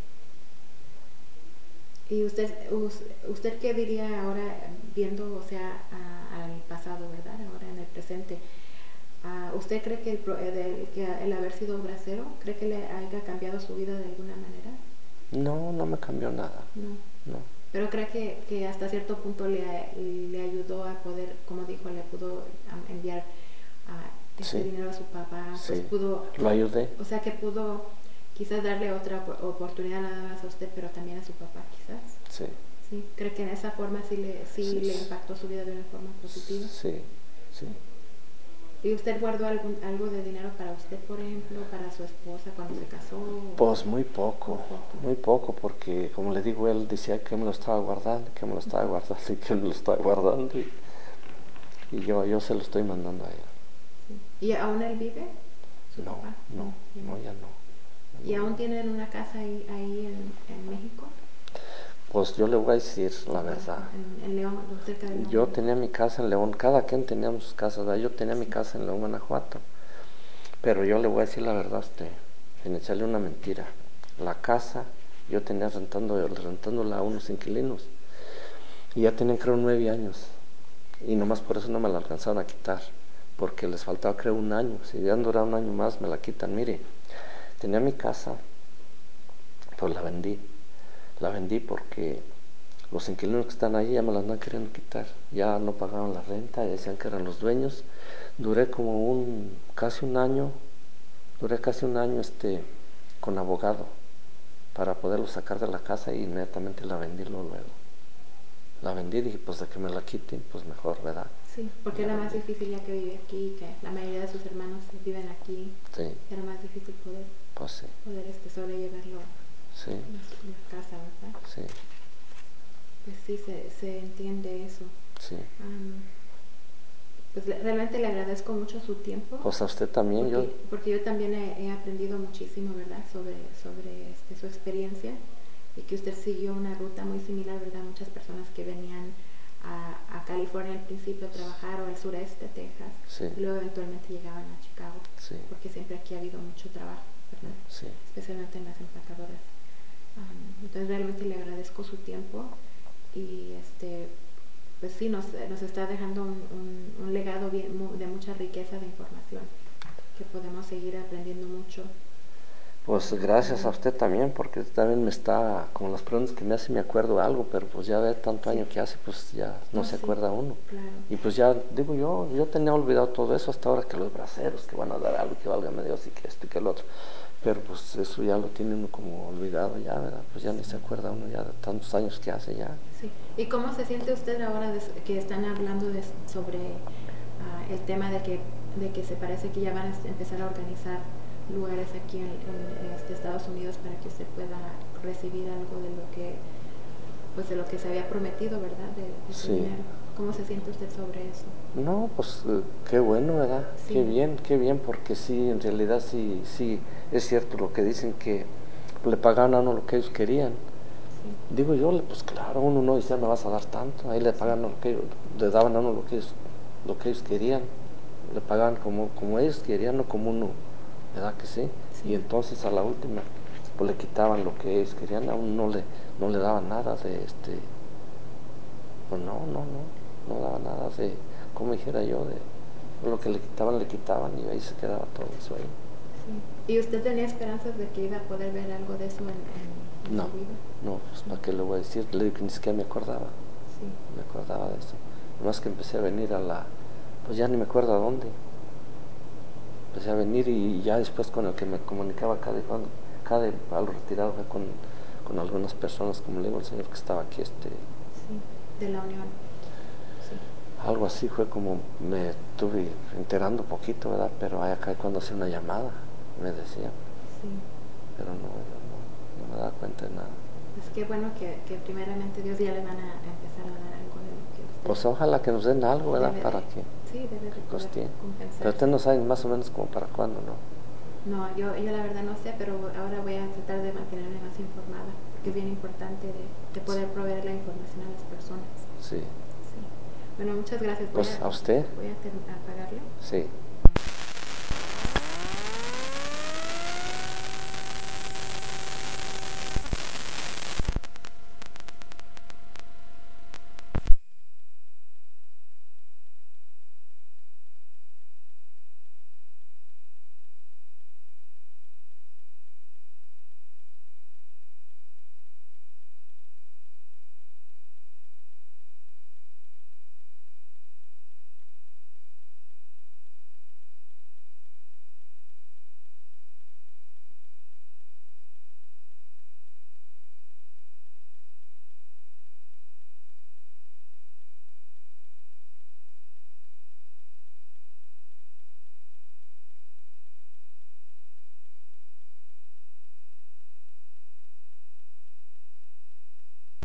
¿Y usted qué diría ahora, viendo, o sea, al pasado, ¿verdad? Ahora en el presente. ¿Usted cree que el haber sido bracero, cree que le haya cambiado su vida de alguna manera? No me cambió nada. No. Pero cree que hasta cierto punto le ayudó a poder, como dijo, le pudo enviar Sí. dinero a su papá, Sí. pues pudo... Lo ayudé. O sea que pudo quizás darle otra oportunidad nada más a usted, pero también a su papá quizás. Sí. ¿Sí? ¿Cree que en esa forma sí le impactó su vida de una forma positiva? Sí. ¿Y usted guardó algo de dinero para usted, por ejemplo, para su esposa cuando se casó? Pues muy poco, porque como le digo, él decía que me lo estaba guardando, y que me lo estaba guardando, y yo se lo estoy mandando a él. Sí. ¿Y aún él vive? No, ya no. ¿Y aún tienen una casa ahí en México? Pues yo le voy a decir la verdad. En León, cerca de León. Yo tenía mi casa en León, cada quien teníamos sus casas, ¿verdad? Yo tenía mi casa en León, Guanajuato. Pero yo le voy a decir la verdad a usted, sin echarle una mentira. La casa, yo tenía rentándola a unos inquilinos. Y ya tenían, creo, 9 años. Y nomás por eso no me la alcanzaron a quitar. Porque les faltaba, creo, un año. Si ya durado un año más, me la quitan. Mire, tenía mi casa, pues la vendí. La vendí porque los inquilinos que están ahí ya me la andan queriendo quitar. Ya no pagaban la renta, y decían que eran los dueños. Duré como casi un año con abogado para poderlo sacar de la casa, y inmediatamente la vendí luego. La vendí y dije, pues de que me la quiten, pues mejor, ¿verdad? Sí, porque era más difícil ya que vive aquí, que la mayoría de sus hermanos viven aquí. Sí. Era más difícil poder sobrellevarlo Sí. en la casa, ¿verdad? Sí. Pues sí, se entiende eso. Sí. Pues realmente le agradezco mucho su tiempo. Pues a usted también. Porque yo también he aprendido muchísimo, ¿verdad? Sobre su experiencia, y que usted siguió una ruta muy similar, ¿verdad? Muchas personas que venían a California al principio a trabajar, o al sureste, Texas, sí. Y luego eventualmente llegaban a Chicago, sí. Porque siempre aquí ha habido mucho trabajo, ¿verdad? Sí. Especialmente en las empacadoras. Entonces realmente le agradezco su tiempo, y pues sí, nos está dejando un legado de mucha riqueza de información, que podemos seguir aprendiendo mucho. Pues gracias a usted también, porque también me está, como las preguntas que me hace, me acuerdo algo, pero pues ya ve tanto año que hace, pues ya no se acuerda uno. Claro. Y pues ya, digo yo tenía olvidado todo eso hasta ahora, que los braceros, que van a dar algo, que válgame Dios, y que esto y que el otro. Pero pues eso ya lo tiene uno como olvidado ya, ¿verdad? Pues ya ni se acuerda uno ya de tantos años que hace ya. Sí. ¿Y cómo se siente usted ahora que están hablando sobre el tema de que se parece que ya van a empezar a organizar lugares aquí en Estados Unidos para que usted pueda recibir algo de lo que se había prometido, ¿verdad? De sí. dinero. ¿Cómo se siente usted sobre eso? No, pues qué bueno, ¿verdad? Sí. Qué bien, porque sí, en realidad sí es cierto lo que dicen, que le pagaban a uno lo que ellos querían. Sí. Digo yo, pues claro, uno no decía, me vas a dar tanto, ahí le pagan le daban a uno lo que ellos querían, le pagaban como ellos querían, no como uno, ¿verdad que sí? Y entonces a la última, pues le quitaban lo que ellos querían, a uno no le daban nada de pues no daba nada de, como dijera yo, de lo que le quitaban, y ahí se quedaba todo eso ahí. Sí. ¿Y usted tenía esperanzas de que iba a poder ver algo de eso en su vida? No, pues para qué le voy a decir, le digo que ni siquiera me acordaba. Sí. Me acordaba de eso. Nomás que empecé a venir pues ya ni me acuerdo a dónde. Empecé a venir, y ya después con el que me comunicaba a lo retirado, fue con algunas personas, como le digo, el señor que estaba aquí, Sí, de la Unión. Sí. Algo así fue como me estuve enterando poquito, ¿verdad? Pero acá cuando hacía una llamada me decían. Sí. Pero no me daba cuenta de nada. Pues qué bueno que primeramente Dios ya le van a empezar a dar algo de lo que usted... Pues ojalá que nos den algo, ¿verdad? Para que... Sí, debe de poder compensar. Pero usted no sabe más o menos como para cuándo, ¿no? No, yo la verdad no sé, pero ahora voy a tratar de mantenerme más informada, porque es bien importante de poder proveer la información a las personas. Sí. Bueno, muchas gracias. Pues a usted. Voy a apagarlo. Sí.